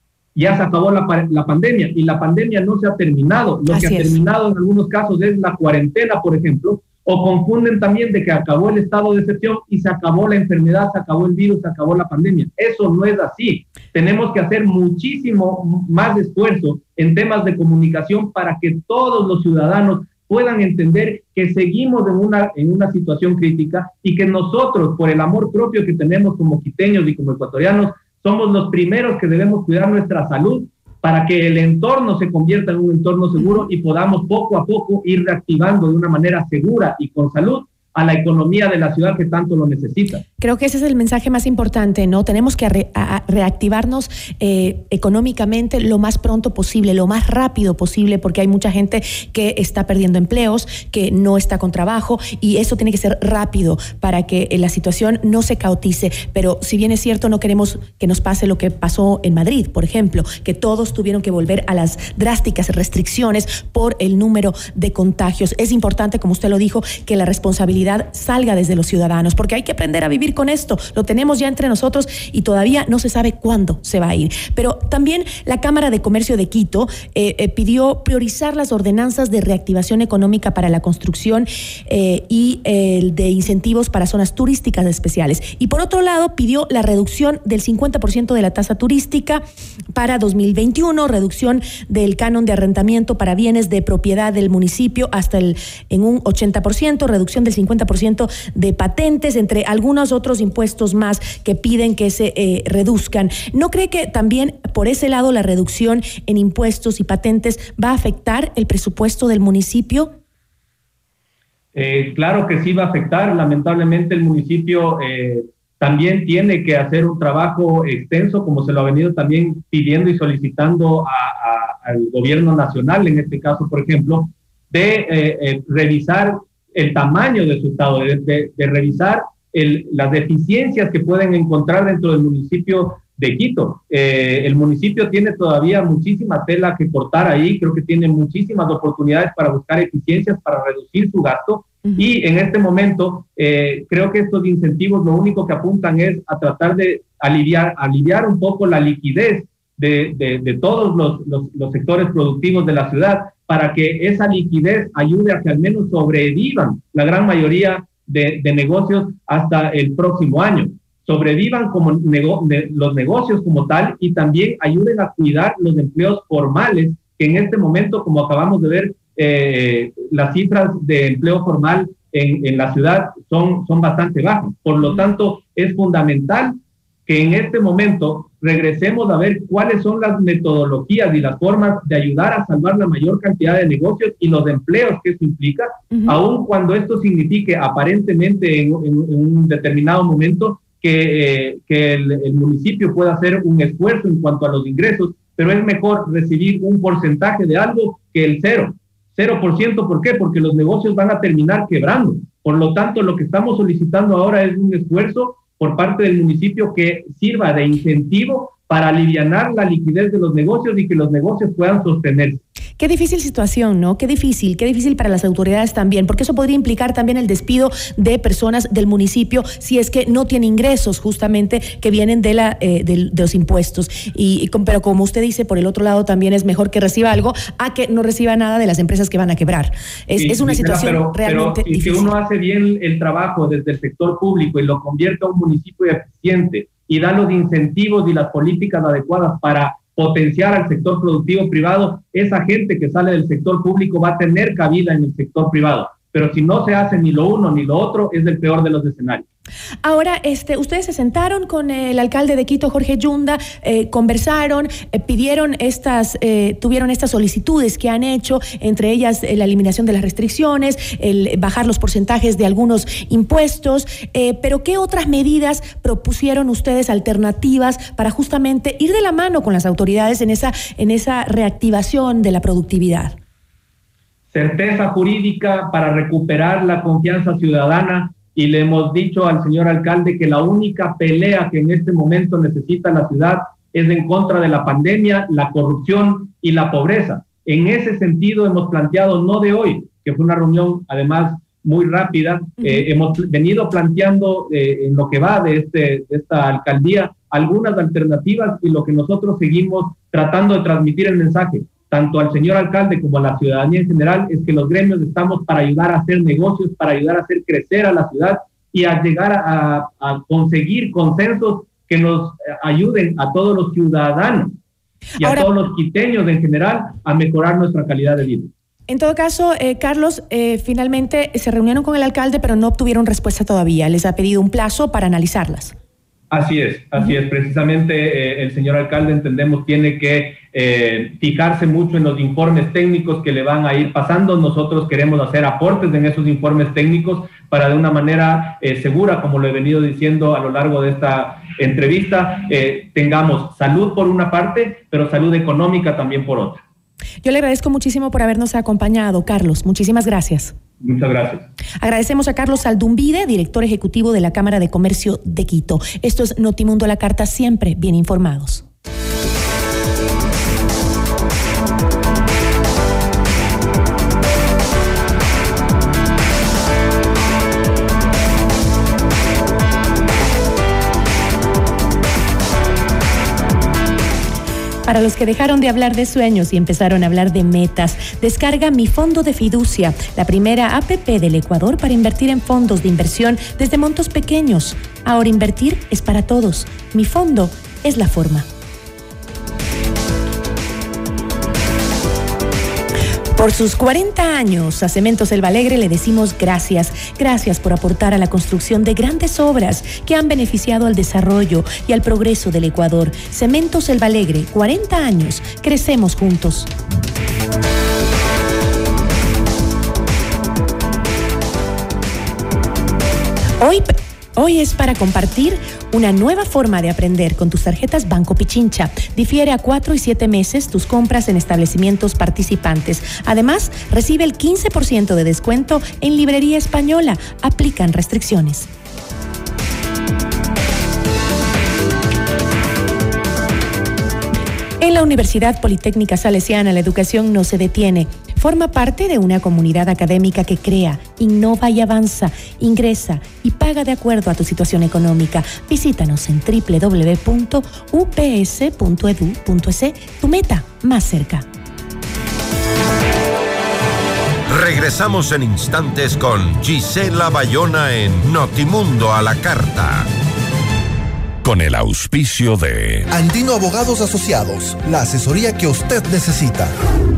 ya se acabó la, la pandemia, y la pandemia no se ha terminado. Lo Así que ha es. terminado en algunos casos es la cuarentena, por ejemplo, o confunden también de que acabó el estado de excepción y se acabó la enfermedad, se acabó el virus, se acabó la pandemia. Eso no es así. Tenemos que hacer muchísimo más esfuerzo en temas de comunicación para que todos los ciudadanos puedan entender que seguimos en una, en una situación crítica, y que nosotros, por el amor propio que tenemos como quiteños y como ecuatorianos, somos los primeros que debemos cuidar nuestra salud para que el entorno se convierta en un entorno seguro y podamos poco a poco ir reactivando de una manera segura y con salud a la economía de la ciudad que tanto lo necesita. Creo que ese es el mensaje más importante, ¿no? Tenemos que re- a reactivarnos eh, económicamente lo más pronto posible, lo más rápido posible, porque hay mucha gente que está perdiendo empleos, que no está con trabajo, y eso tiene que ser rápido para que eh, la situación no se caotice. Pero si bien es cierto, no queremos que nos pase lo que pasó en Madrid, por ejemplo, que todos tuvieron que volver a las drásticas restricciones por el número de contagios. Es importante, como usted lo dijo, que la responsabilidad responsabilidad salga desde los ciudadanos, porque hay que aprender a vivir con esto. Lo tenemos ya entre nosotros y todavía no se sabe cuándo se va a ir. Pero también la Cámara de Comercio de Quito eh, eh, pidió priorizar las ordenanzas de reactivación económica para la construcción eh, y eh, de incentivos para zonas turísticas especiales. Y por otro lado, pidió la reducción del cincuenta por ciento de la tasa turística para dos mil veintiuno, reducción del canon de arrendamiento para bienes de propiedad del municipio hasta el en un ochenta por ciento, reducción del cincuenta por ciento de patentes, entre algunos otros impuestos más que piden que se eh, reduzcan. ¿No cree que también por ese lado la reducción en impuestos y patentes va a afectar el presupuesto del municipio? Eh, claro que sí va a afectar. Lamentablemente el municipio eh, también tiene que hacer un trabajo extenso, como se lo ha venido también pidiendo y solicitando a, a, al gobierno nacional, en este caso, por ejemplo, de eh, eh, revisar el tamaño de su estado, de, de, de revisar el, las deficiencias que pueden encontrar dentro del municipio de Quito. Eh, el municipio tiene todavía muchísima tela que cortar ahí, creo que tiene muchísimas oportunidades para buscar eficiencias, para reducir su gasto. Uh-huh. Y en este momento eh, creo que estos incentivos lo único que apuntan es a tratar de aliviar, aliviar un poco la liquidez de, de, de todos los, los, los sectores productivos de la ciudad, para que esa liquidez ayude a que al menos sobrevivan la gran mayoría de, de negocios hasta el próximo año. Sobrevivan como nego, ne, los negocios como tal, y también ayuden a cuidar los empleos formales, que en este momento, como acabamos de ver, eh, las cifras de empleo formal en, en la ciudad son, son bastante bajas. Por lo tanto, es fundamental que en este momento regresemos a ver cuáles son las metodologías y las formas de ayudar a salvar la mayor cantidad de negocios y los empleos que eso implica, uh-huh. aun cuando esto signifique aparentemente en, en, en un determinado momento que, eh, que el, el municipio pueda hacer un esfuerzo en cuanto a los ingresos, pero es mejor recibir un porcentaje de algo que el cero. Cero por ciento, ¿por qué? Porque los negocios van a terminar quebrando. Por lo tanto, lo que estamos solicitando ahora es un esfuerzo por parte del municipio que sirva de incentivo para alivianar la liquidez de los negocios y que los negocios puedan sostenerse. Qué difícil situación, ¿no? Qué difícil, qué difícil para las autoridades también, porque eso podría implicar también el despido de personas del municipio si es que no tiene ingresos justamente que vienen de, la, eh, de, de los impuestos. Y, y, pero como usted dice, por el otro lado también es mejor que reciba algo a que no reciba nada de las empresas que van a quebrar. Es, sí, es una sí, situación pero, realmente pero, difícil. Si uno hace bien el trabajo desde el sector público y lo convierte a un municipio eficiente y da los incentivos y las políticas adecuadas para potenciar al sector productivo privado, esa gente que sale del sector público va a tener cabida en el sector privado. Pero si no se hace ni lo uno ni lo otro, es el peor de los escenarios. Ahora, este, ustedes se sentaron con el alcalde de Quito, Jorge Yunda, eh, conversaron, eh, pidieron estas, eh, tuvieron estas solicitudes que han hecho, entre ellas eh, la eliminación de las restricciones, el bajar los porcentajes de algunos impuestos, eh, pero ¿qué otras medidas propusieron ustedes alternativas para justamente ir de la mano con las autoridades en esa, en esa reactivación de la productividad? Certeza jurídica para recuperar la confianza ciudadana. Y le hemos dicho al señor alcalde que la única pelea que en este momento necesita la ciudad es en contra de la pandemia, la corrupción y la pobreza. En ese sentido hemos planteado, no de hoy, que fue una reunión además muy rápida, uh-huh. eh, hemos venido planteando eh, en lo que va de, este, de esta alcaldía algunas alternativas, y lo que nosotros seguimos tratando de transmitir el mensaje, tanto al señor alcalde como a la ciudadanía en general, es que los gremios estamos para ayudar a hacer negocios, para ayudar a hacer crecer a la ciudad y a llegar a, a conseguir consensos que nos ayuden a todos los ciudadanos y Ahora, a todos los quiteños en general a mejorar nuestra calidad de vida. En todo caso, eh, Carlos, eh, finalmente se reunieron con el alcalde, pero no obtuvieron respuesta todavía. Les ha pedido un plazo para analizarlas. Así es, así es. Precisamente eh, el señor alcalde, entendemos, tiene que eh, fijarse mucho en los informes técnicos que le van a ir pasando. Nosotros queremos hacer aportes en esos informes técnicos para de una manera eh, segura, como lo he venido diciendo a lo largo de esta entrevista, eh, tengamos salud por una parte, pero salud económica también por otra. Yo le agradezco muchísimo por habernos acompañado, Carlos. Muchísimas gracias. Muchas gracias. Agradecemos a Carlos Saldumbide, director ejecutivo de la Cámara de Comercio de Quito. Esto es Notimundo a la Carta, siempre bien informados. Para los que dejaron de hablar de sueños y empezaron a hablar de metas, descarga Mi Fondo de Fiducia, la primera app del Ecuador para invertir en fondos de inversión desde montos pequeños. Ahora invertir es para todos. Mi Fondo es la forma. Por sus cuarenta años, a Cementos Selva Alegre le decimos gracias. Gracias por aportar a la construcción de grandes obras que han beneficiado al desarrollo y al progreso del Ecuador. Cementos Selva Alegre, cuarenta años. Crecemos juntos. Hoy... Hoy es para compartir una nueva forma de aprender con tus tarjetas Banco Pichincha. Difiere a cuatro y siete meses tus compras en establecimientos participantes. Además, recibe el quince por ciento de descuento en Librería Española. Aplican restricciones. En la Universidad Politécnica Salesiana, la educación no se detiene. Forma parte de una comunidad académica que crea, innova y avanza. Ingresa y paga de acuerdo a tu situación económica. Visítanos en doble u doble u doble u punto u p s punto e d u punto e s. Tu meta más cerca. Regresamos en instantes con Gisela Bayona en Notimundo a la Carta. Con el auspicio de Andino Abogados Asociados, la asesoría que usted necesita.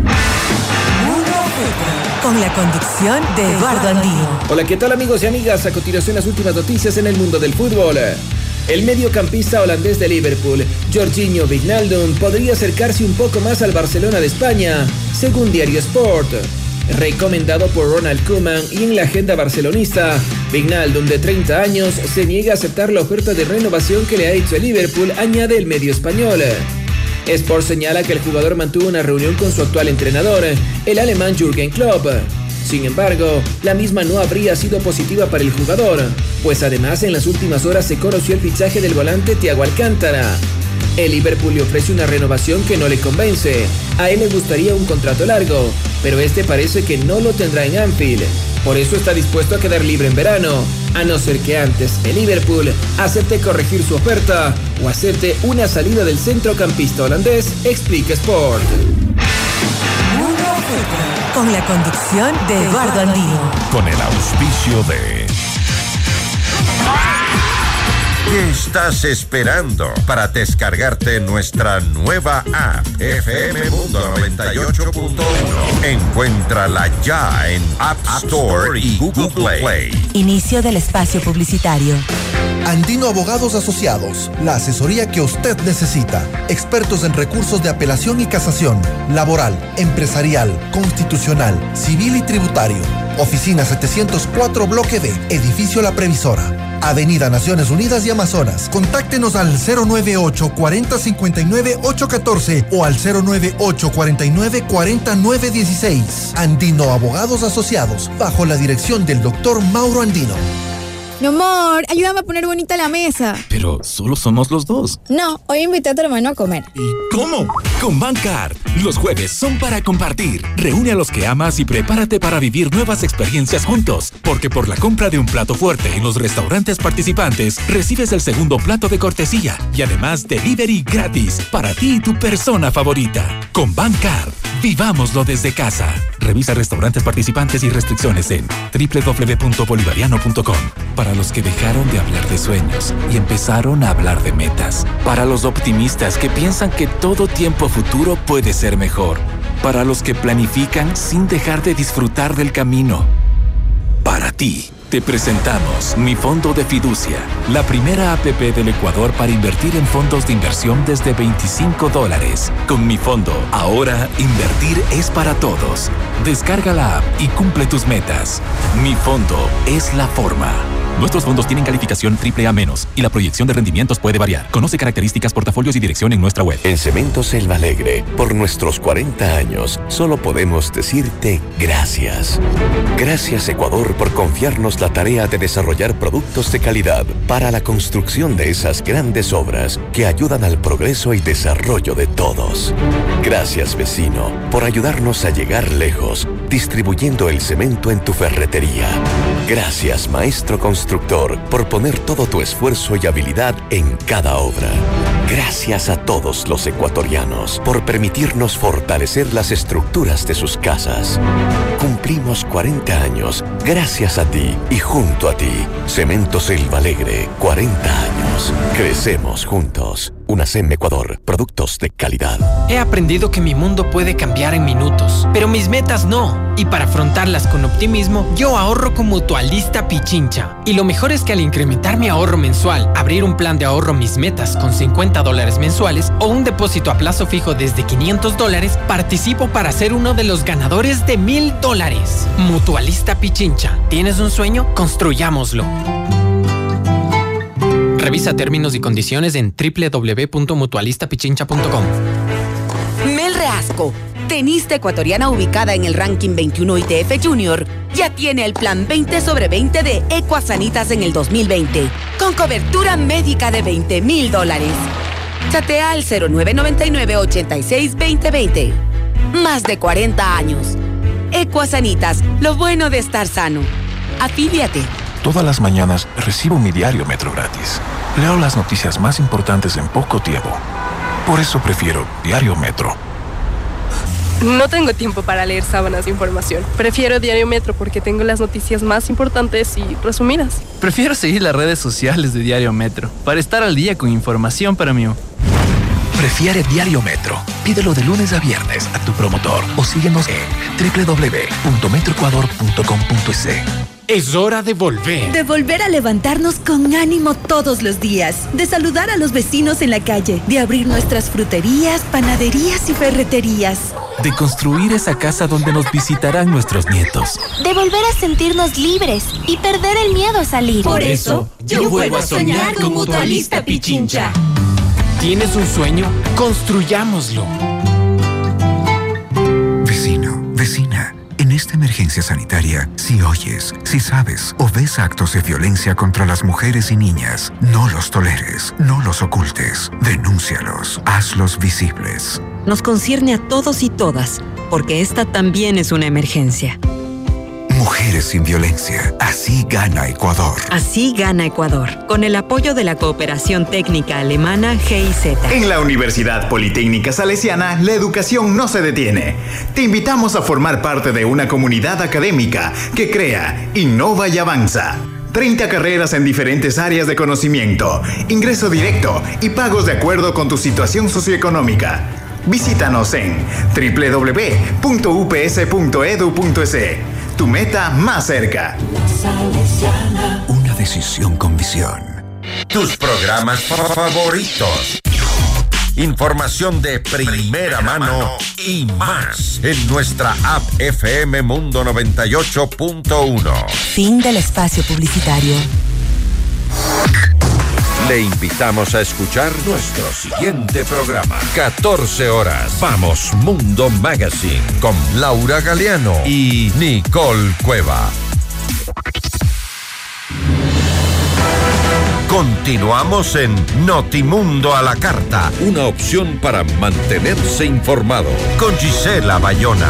Con la conducción de Eduardo Andino. Hola, ¿qué tal amigos y amigas? A continuación las últimas noticias en el mundo del fútbol. El mediocampista holandés de Liverpool, Jorginho Wijnaldum, podría acercarse un poco más al Barcelona de España, según Diario Sport. Recomendado por Ronald Koeman y en la agenda barcelonista, Wijnaldum, de treinta años, se niega a aceptar la oferta de renovación que le ha hecho el Liverpool, añade el medio español. Sport señala que el jugador mantuvo una reunión con su actual entrenador, el alemán Jürgen Klopp. Sin embargo, la misma no habría sido positiva para el jugador, pues además en las últimas horas se conoció el fichaje del volante Thiago Alcántara. El Liverpool le ofrece una renovación que no le convence. A él le gustaría un contrato largo, pero este parece que no lo tendrá en Anfield. Por eso está dispuesto a quedar libre en verano, a no ser que antes el Liverpool acepte corregir su oferta o acepte una salida del centrocampista holandés, explica Sport. Con la conducción de Eduardo Andino. Con el auspicio de... ¿Qué estás esperando para descargarte nuestra nueva app F M Mundo noventa y ocho punto uno? Encuéntrala ya en App Store y Google Play. Inicio del espacio publicitario. Andino Abogados Asociados, la asesoría que usted necesita. Expertos en recursos de apelación y casación, laboral, empresarial, constitucional, civil y tributario. Oficina setecientos cuatro Bloque D, Edificio La Previsora. Avenida Naciones Unidas y Amazonas. Contáctenos al cero nueve ocho, cuarenta, cincuenta y nueve, ocho catorce o al cero nueve ocho, cuarenta y nueve, cuarenta, nueve dieciséis. Andino Abogados Asociados, bajo la dirección del doctor Mauro Andino. Mi amor, ayúdame a poner bonita la mesa. Pero solo somos los dos. No, hoy invité a tu hermano a comer. ¿Y cómo? Con Bancard, los jueves son para compartir. Reúne a los que amas y prepárate para vivir nuevas experiencias juntos. Porque por la compra de un plato fuerte en los restaurantes participantes, recibes el segundo plato de cortesía y además delivery gratis para ti y tu persona favorita. Con Bancard, vivámoslo desde casa. Revisa restaurantes participantes y restricciones en doble u doble u doble u punto bolivariano punto com. Para los que dejaron de hablar de sueños y empezaron a hablar de metas. Para los optimistas que piensan que todo tiempo futuro puede ser mejor. Para los que planifican sin dejar de disfrutar del camino. Para ti, te presentamos Mi Fondo de Fiducia, la primera app del Ecuador para invertir en fondos de inversión desde veinticinco dólares. Con Mi Fondo, ahora invertir es para todos. Descarga la app y cumple tus metas. Mi Fondo es la forma. Nuestros fondos tienen calificación triple A menos y la proyección de rendimientos puede variar. Conoce características, portafolios y dirección en nuestra web. En Cementos Selva Alegre, por nuestros cuarenta años, solo podemos decirte gracias. Gracias, Ecuador, por confiarnos la tarea de desarrollar productos de calidad para la construcción de esas grandes obras que ayudan al progreso y desarrollo de todos. Gracias, vecino, por ayudarnos a llegar lejos, distribuyendo el cemento en tu ferretería. Gracias, maestro constructor, por poner todo tu esfuerzo y habilidad en cada obra. Gracias a todos los ecuatorianos por permitirnos fortalecer las estructuras de sus casas. Cumplimos cuarenta años gracias a ti y junto a ti. Cementos Selva Alegre, cuarenta años. Crecemos juntos. UNACEM Ecuador, productos de calidad. He aprendido que mi mundo puede cambiar en minutos, pero mis metas no. Y para afrontarlas con optimismo, yo ahorro con Mutualista Pichincha. Y lo mejor es que al incrementar mi ahorro mensual, abrir un plan de ahorro Mis Metas con cincuenta dólares mensuales o un depósito a plazo fijo desde quinientos dólares, participo para ser uno de los ganadores de mil dólares. Mutualista Pichincha. ¿Tienes un sueño? Construyámoslo. Revisa términos y condiciones en doble u doble u doble u punto mutualista pichincha punto com. Mel Reasco, tenista ecuatoriana ubicada en el ranking veintiuno I T F Junior, ya tiene el plan veinte sobre veinte de Ecuasanitas en el dos mil veinte, con cobertura médica de veinte mil dólares. Chatea al cero nueve nueve nueve, ochenta y seis, veinte veinte. Más de cuarenta años. Ecuasanitas, lo bueno de estar sano. Afíliate. Todas las mañanas recibo mi diario Metro gratis. Leo las noticias más importantes en poco tiempo. Por eso prefiero Diario Metro. No tengo tiempo para leer sábanas de información. Prefiero Diario Metro porque tengo las noticias más importantes y resumidas. Prefiero seguir las redes sociales de Diario Metro para estar al día con información para mí. Prefiere Diario Metro. Pídelo de lunes a viernes a tu promotor o síguenos en doble u doble u doble u punto metro ecuador punto com punto es. Es hora de volver. De volver a levantarnos con ánimo todos los días. De saludar a los vecinos en la calle. De abrir nuestras fruterías, panaderías y ferreterías. De construir esa casa donde nos visitarán nuestros nietos. De volver a sentirnos libres y perder el miedo a salir. Por eso, yo vuelvo a soñar con Mutualista Pichincha. ¿Tienes un sueño? Construyámoslo. Vecino, vecina. En esta emergencia sanitaria, si oyes, si sabes o ves actos de violencia contra las mujeres y niñas, no los toleres, no los ocultes, denúncialos, hazlos visibles. Nos concierne a todos y todas, porque esta también es una emergencia. Mujeres sin violencia. Así gana Ecuador. Así gana Ecuador. Con el apoyo de la Cooperación Técnica Alemana G I Z. En la Universidad Politécnica Salesiana, la educación no se detiene. Te invitamos a formar parte de una comunidad académica que crea, innova y avanza. treinta carreras en diferentes áreas de conocimiento, ingreso directo y pagos de acuerdo con tu situación socioeconómica. Visítanos en doble u doble u doble u punto u p s punto e d u punto es. Tu meta más cerca. Una decisión con visión. Tus programas favoritos. Información de primera mano y más en nuestra app F M Mundo noventa y ocho punto uno. Fin del espacio publicitario. Le invitamos a escuchar nuestro siguiente programa. catorce horas. Vamos Mundo Magazine con Laura Galeano y Nicole Cueva. Continuamos en Notimundo a la Carta, una opción para mantenerse informado con Gisela Bayona.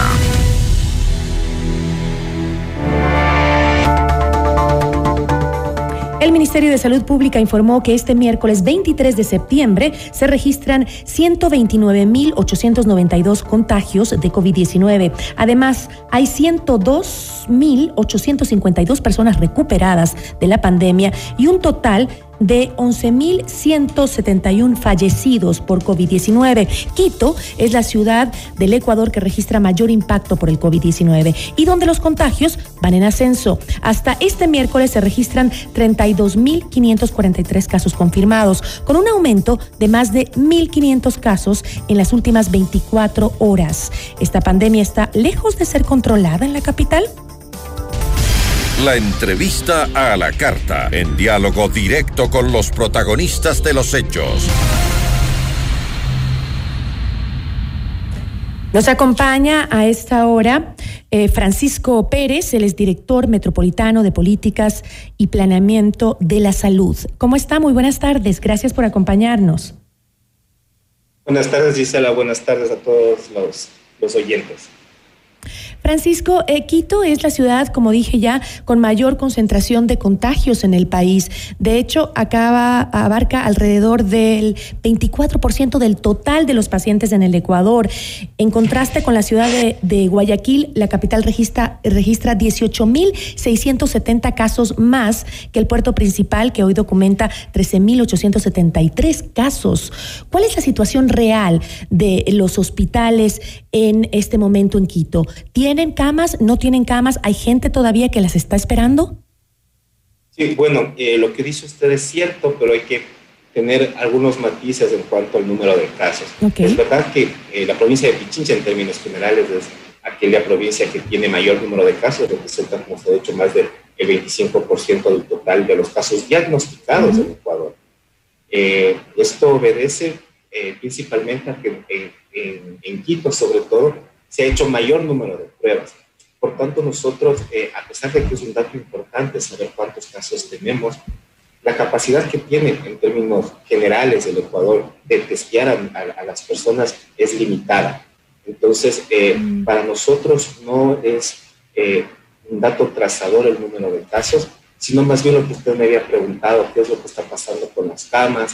El Ministerio de Salud Pública informó que este miércoles veintitrés de septiembre se registran ciento veintinueve mil ochocientos noventa y dos contagios de COVID diecinueve. Además, hay ciento dos mil ochocientos cincuenta y dos personas recuperadas de la pandemia y un total de once mil ciento setenta y uno fallecidos por COVID diecinueve. Quito es la ciudad del Ecuador que registra mayor impacto por el COVID diecinueve y donde los contagios van en ascenso. Hasta este miércoles se registran treinta y dos mil quinientos cuarenta y tres casos confirmados, con un aumento de más de mil quinientos casos en las últimas veinticuatro horas. ¿Esta pandemia está lejos de ser controlada en la capital? La entrevista a la carta, en diálogo directo con los protagonistas de los hechos. Nos acompaña a esta hora eh, Francisco Pérez, él es director metropolitano de Políticas y Planeamiento de la Salud. ¿Cómo está? Muy buenas tardes, gracias por acompañarnos. Buenas tardes, Gisela, buenas tardes a todos los, los oyentes. Francisco, eh, Quito es la ciudad, como dije ya, con mayor concentración de contagios en el país. De hecho, acaba, abarca alrededor del veinticuatro por ciento del total de los pacientes en el Ecuador. En contraste con la ciudad de, de Guayaquil, la capital registra, registra dieciocho mil seiscientos setenta casos más que el puerto principal, que hoy documenta trece mil ochocientos setenta y tres casos. ¿Cuál es la situación real de los hospitales en este momento en Quito? ¿Tienen camas? ¿No tienen camas? ¿Hay gente todavía que las está esperando? Sí, bueno, eh, lo que dice usted es cierto, pero hay que tener algunos matices en cuanto al número de casos. Okay. Es verdad que eh, la provincia de Pichincha, en términos generales, es aquella provincia que tiene mayor número de casos, representa, como se ha dicho, más del veinticinco por ciento del total de los casos diagnosticados uh-huh. en Ecuador. Eh, esto obedece eh, principalmente a que en, en, en Quito, sobre todo, se ha hecho mayor número de pruebas. Por tanto, nosotros, eh, a pesar de que es un dato importante saber cuántos casos tenemos, la capacidad que tiene en términos generales el Ecuador de testear a, a, a las personas es limitada. Entonces, eh, mm. para nosotros no es eh, un dato trazador el número de casos, sino más bien lo que usted me había preguntado, qué es lo que está pasando con las camas,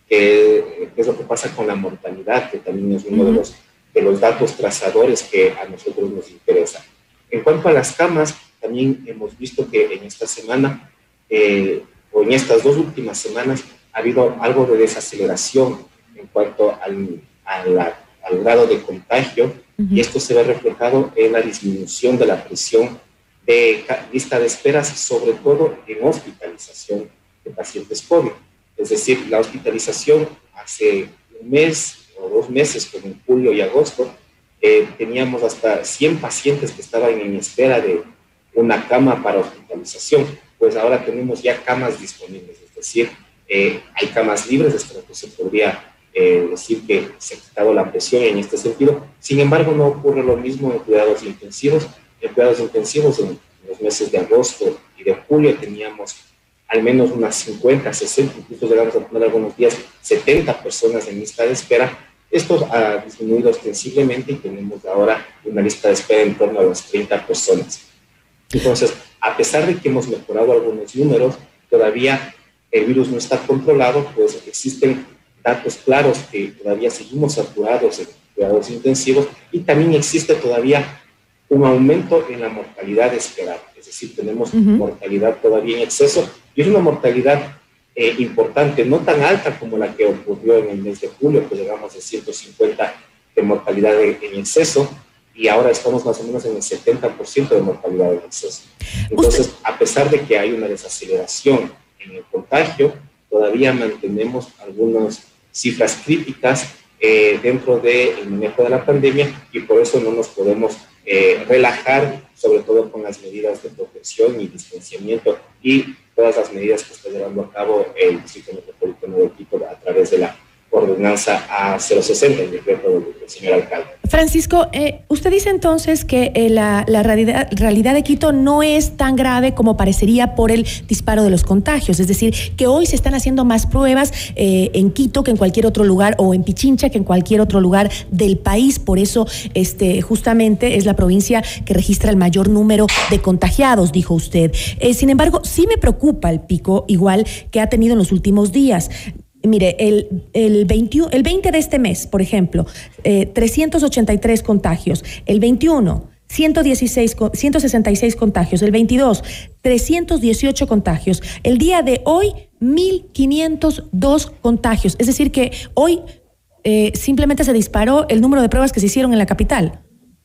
qué, qué es lo que pasa con la mortalidad, que también es uno mm. de, los, de los datos trazadores que a nosotros nos interesa. En cuanto a las camas, también hemos visto que en esta semana, eh, o en estas dos últimas semanas, ha habido algo de desaceleración en cuanto al, a la, al grado de contagio, uh-huh. y esto se ve reflejado en la disminución de la presión de lista de esperas, sobre todo en hospitalización de pacientes COVID. Es decir, la hospitalización hace un mes o dos meses, como en julio y agosto, eh, teníamos hasta cien pacientes que estaban en espera de una cama para hospitalización. Pues ahora tenemos ya camas disponibles, es decir, eh, hay camas libres, esto que se podría eh, decir que se ha quitado la presión en este sentido. Sin embargo, no ocurre lo mismo en cuidados intensivos. En cuidados intensivos, en los meses de agosto y de julio, teníamos al menos unas cincuenta, sesenta, incluso llegamos a tener algunos días setenta personas en lista de espera. Esto ha disminuido ostensiblemente y tenemos ahora una lista de espera en torno a las treinta personas. Entonces, a pesar de que hemos mejorado algunos números, todavía el virus no está controlado, pues existen datos claros que todavía seguimos saturados en cuidados intensivos y también existe todavía un aumento en la mortalidad esperada. Es decir, tenemos uh-huh. mortalidad todavía en exceso y es una mortalidad eh, importante, no tan alta como la que ocurrió en el mes de julio, que llegamos a ciento cincuenta de mortalidad en, en exceso, y ahora estamos más o menos en el setenta por ciento de mortalidad en exceso. Entonces, a pesar de que hay una desaceleración en el contagio, todavía mantenemos algunas cifras críticas eh, dentro del manejo de la pandemia y por eso no nos podemos eh, relajar, sobre todo con las medidas de protección y distanciamiento y todas las medidas que está llevando a cabo el Distrito Metropolitano de Quito a través de la ordenanza A cero sesenta, el decreto del, del señor alcalde. Francisco, eh, usted dice entonces que eh, la, la realidad, realidad de Quito no es tan grave como parecería por el disparo de los contagios, es decir, que hoy se están haciendo más pruebas eh, en Quito que en cualquier otro lugar, o en Pichincha que en cualquier otro lugar del país, por eso este, justamente es la provincia que registra el mayor número de contagiados, dijo usted. Eh, sin embargo, sí me preocupa el pico igual que ha tenido en los últimos días. Mire, el, el, veinte, el veinte de este mes, por ejemplo, eh, trescientos ochenta y tres contagios. El veintiuno, ciento dieciséis, ciento sesenta y seis contagios. El veintidós, trescientos dieciocho contagios. El día de hoy, mil quinientos dos contagios. Es decir, que hoy eh, simplemente se disparó el número de pruebas que se hicieron en la capital.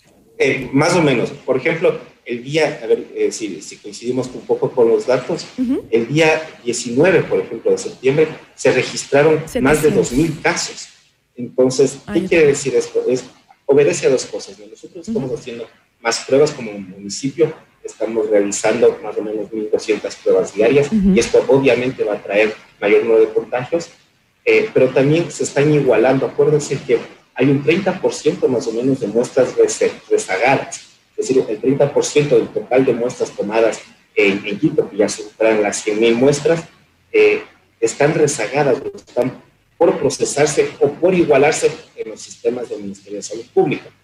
Eh, más o menos. Por ejemplo, el día, a ver eh, si, si coincidimos un poco con los datos, uh-huh. el día diecinueve, por ejemplo, de septiembre, se registraron setecientos más de dos mil casos. Entonces, ¿qué Ay, quiere decir esto? Es, obedece a dos cosas, ¿no? Nosotros uh-huh. estamos haciendo más pruebas como municipio, estamos realizando más o menos mil doscientas pruebas diarias, uh-huh. y esto obviamente va a traer mayor número de contagios, eh, pero también se están igualando. Acuérdense que hay un treinta por ciento más o menos de muestras rezagadas. Es decir, el treinta por ciento del total de muestras tomadas en, en Quito, que ya superan las cien mil muestras, eh, están rezagadas, están por procesarse o por igualarse en los sistemas del Ministerio de Salud Pública.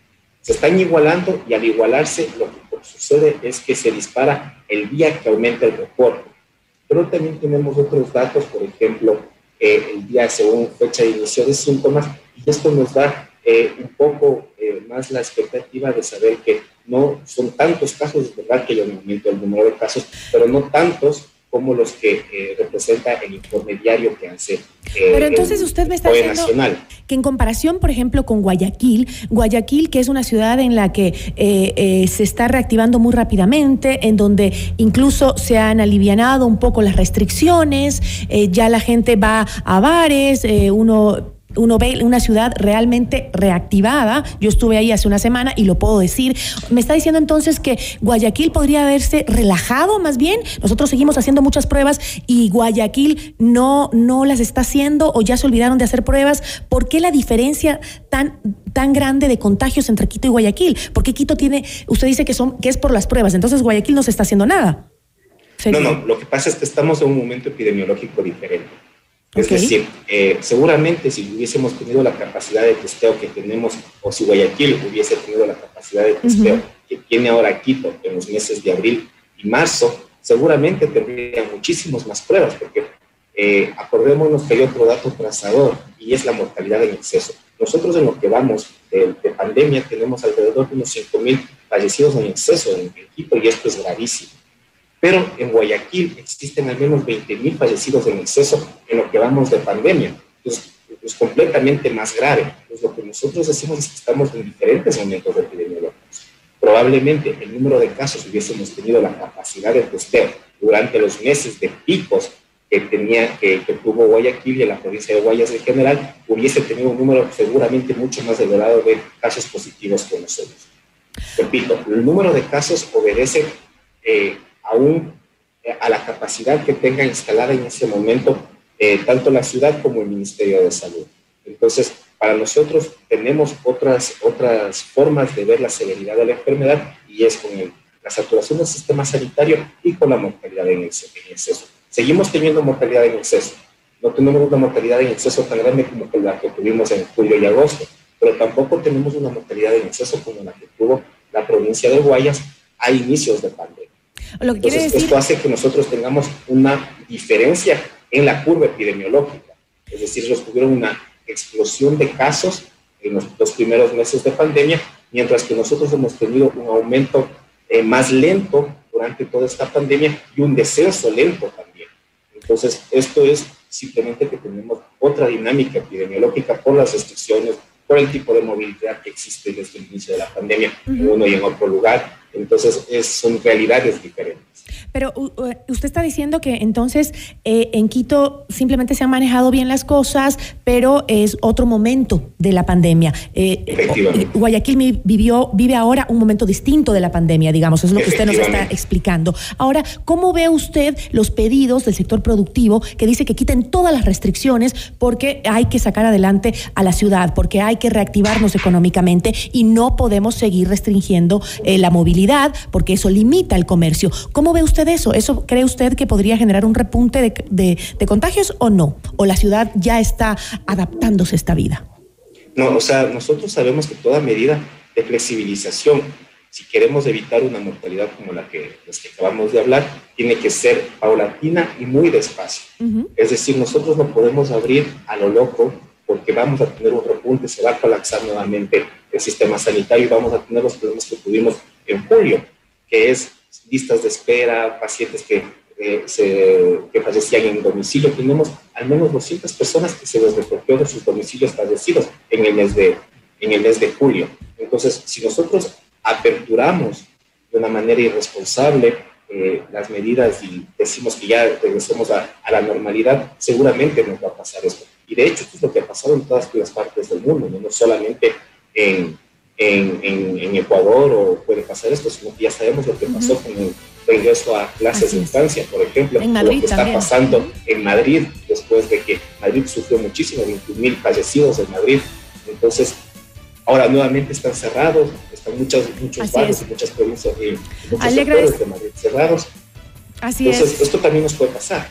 Se están igualando y al igualarse lo que sucede es que se dispara el día que aumenta el reporte. Pero también tenemos otros datos, por ejemplo, eh, el día según fecha de inicio de síntomas, y esto nos da eh, un poco eh, más la expectativa de saber que no son tantos casos, es verdad que hay un aumento del número de casos, pero no tantos como los que eh, representa el informe diario que hace eh, Pero entonces usted me está diciendo nacional. Que en comparación, por ejemplo, con Guayaquil, Guayaquil, que es una ciudad en la que eh, eh, se está reactivando muy rápidamente, en donde incluso se han alivianado un poco las restricciones, eh, ya la gente va a bares, eh, uno... Uno ve una ciudad realmente reactivada. Yo estuve ahí hace una semana y lo puedo decir. Me está diciendo entonces que Guayaquil podría haberse relajado más bien. Nosotros seguimos haciendo muchas pruebas y Guayaquil no, no las está haciendo o ya se olvidaron de hacer pruebas. ¿Por qué la diferencia tan, tan grande de contagios entre Quito y Guayaquil? Porque Quito tiene, usted dice que, son, que es por las pruebas, entonces Guayaquil no se está haciendo nada. ¿Sería? No, no, lo que pasa es que estamos en un momento epidemiológico diferente. Es okay. decir, eh, seguramente si hubiésemos tenido la capacidad de testeo que tenemos, o si Guayaquil hubiese tenido la capacidad de testeo uh-huh. que tiene ahora Quito en los meses de abril y marzo, seguramente tendría muchísimas más pruebas, porque eh, acordémonos que hay otro dato trazador y es la mortalidad en exceso. Nosotros en lo que vamos de, de pandemia tenemos alrededor de unos cinco mil fallecidos en exceso en, en Quito y esto es gravísimo. Pero en Guayaquil existen al menos veinte mil fallecidos en exceso en lo que vamos de pandemia. Entonces, es completamente más grave. Entonces, lo que nosotros decimos es que estamos en diferentes momentos epidemiológicos. Probablemente el número de casos hubiésemos tenido la capacidad de testeo durante los meses de picos que, tenía, que, que tuvo Guayaquil y en la provincia de Guayas en general, hubiese tenido un número seguramente mucho más elevado de casos positivos que nosotros. Repito, el número de casos obedece eh, aún a la capacidad que tenga instalada en ese momento eh, tanto la ciudad como el Ministerio de Salud. Entonces, para nosotros tenemos otras, otras formas de ver la severidad de la enfermedad y es con el, la saturación del sistema sanitario y con la mortalidad en exceso. Seguimos teniendo mortalidad en exceso. No tenemos una mortalidad en exceso tan grande como la que tuvimos en julio y agosto, pero tampoco tenemos una mortalidad en exceso como la que tuvo la provincia de Guayas a inicios de pandemia. Lo que quiere Entonces, decir... esto hace que nosotros tengamos una diferencia en la curva epidemiológica. Es decir, ellos tuvieron una explosión de casos en los dos primeros meses de pandemia, mientras que nosotros hemos tenido un aumento eh, más lento durante toda esta pandemia y un descenso lento también. Entonces, esto es simplemente que tenemos otra dinámica epidemiológica por las restricciones, por el tipo de movilidad que existe desde el inicio de la pandemia, uh-huh. en uno y en otro lugar. Entonces, es, son realidades diferentes. Pero uh, usted está diciendo que entonces eh, en Quito simplemente se han manejado bien las cosas, pero es otro momento de la pandemia. Eh, Efectivamente. Guayaquil vivió, vive ahora un momento distinto de la pandemia, digamos, es lo que usted nos está explicando. Ahora, ¿cómo ve usted los pedidos del sector productivo que dice que quiten todas las restricciones porque hay que sacar adelante a la ciudad, porque hay que reactivarnos económicamente y no podemos seguir restringiendo eh, la movilidad porque eso limita el comercio? ¿Cómo ve usted eso? ¿Eso cree usted que podría generar un repunte de, de, de contagios o no? ¿O la ciudad ya está adaptándose a esta vida? No, o sea, nosotros sabemos que toda medida de flexibilización, si queremos evitar una mortalidad como la que, las que acabamos de hablar, tiene que ser paulatina y muy despacio. Uh-huh. Es decir, nosotros no podemos abrir a lo loco porque vamos a tener un repunte, se va a colapsar nuevamente el sistema sanitario y vamos a tener los problemas que tuvimos en julio, que es listas de espera, pacientes que, eh, se, que fallecían en domicilio. Tenemos al menos doscientas personas que se les recogió de sus domicilios fallecidos en el mes de, en el mes de julio. Entonces, si nosotros aperturamos de una manera irresponsable eh, las medidas y decimos que ya regresemos a, a la normalidad, seguramente nos va a pasar esto. Y de hecho, esto es lo que ha pasado en todas las partes del mundo, no, no solamente en... En, en, en Ecuador o puede pasar esto, sino que ya sabemos lo que pasó uh-huh. con el regreso a clases de infancia, por ejemplo, en Madrid, lo que está también. pasando uh-huh. en Madrid, después de que Madrid sufrió muchísimo, veintiún mil fallecidos en Madrid. Entonces, ahora nuevamente están cerrados, están muchos, muchos barrios y muchas provincias y muchos sectores de Madrid cerrados. Así Entonces, es. esto también nos puede pasar.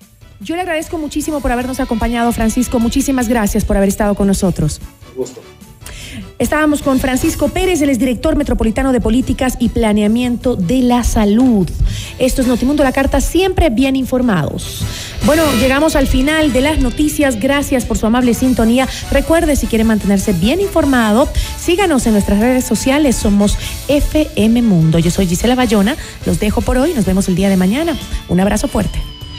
Yo le agradezco muchísimo por habernos acompañado, Francisco. Muchísimas gracias por haber estado con nosotros. Un gusto. Estábamos con Francisco Pérez, él es director metropolitano de Políticas y Planeamiento de la Salud. Esto es Notimundo, la carta, siempre bien informados. Bueno, llegamos al final de las noticias. Gracias por su amable sintonía. Recuerde, si quiere mantenerse bien informado, síganos en nuestras redes sociales. Somos F M Mundo. Yo soy Gisela Bayona. Los dejo por hoy. Nos vemos el día de mañana. Un abrazo fuerte.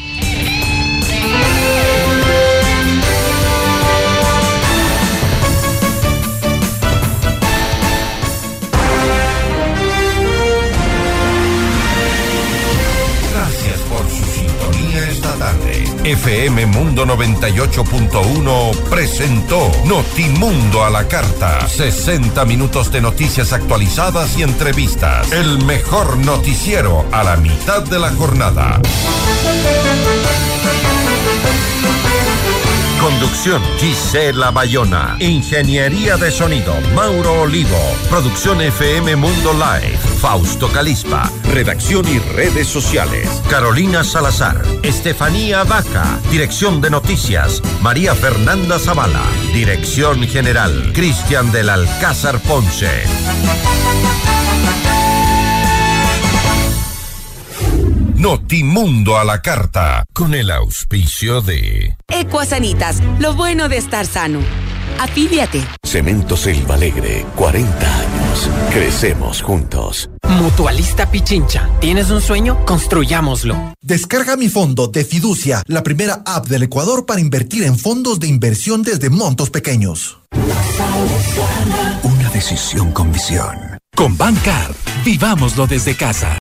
F M Mundo noventa y ocho punto uno presentó Notimundo a la carta. sesenta minutos de noticias actualizadas y entrevistas. El mejor noticiero a la mitad de la jornada. Conducción Gisela Bayona. Ingeniería de sonido Mauro Olivo. Producción F M Mundo Live Fausto Calispa. Redacción y redes sociales Carolina Salazar, Estefanía Vaca. Dirección de noticias María Fernanda Zavala. Dirección general Cristian del Alcázar Ponce. Notimundo a la carta, con el auspicio de Ecuasanitas, lo bueno de estar sano. Afíliate. Cemento Selva Alegre, cuarenta años. Crecemos juntos. Mutualista Pichincha. ¿Tienes un sueño? Construyámoslo. Descarga Mi Fondo de Fiducia, la primera app del Ecuador para invertir en fondos de inversión desde montos pequeños. Una decisión con visión. Con Bancard, vivámoslo desde casa.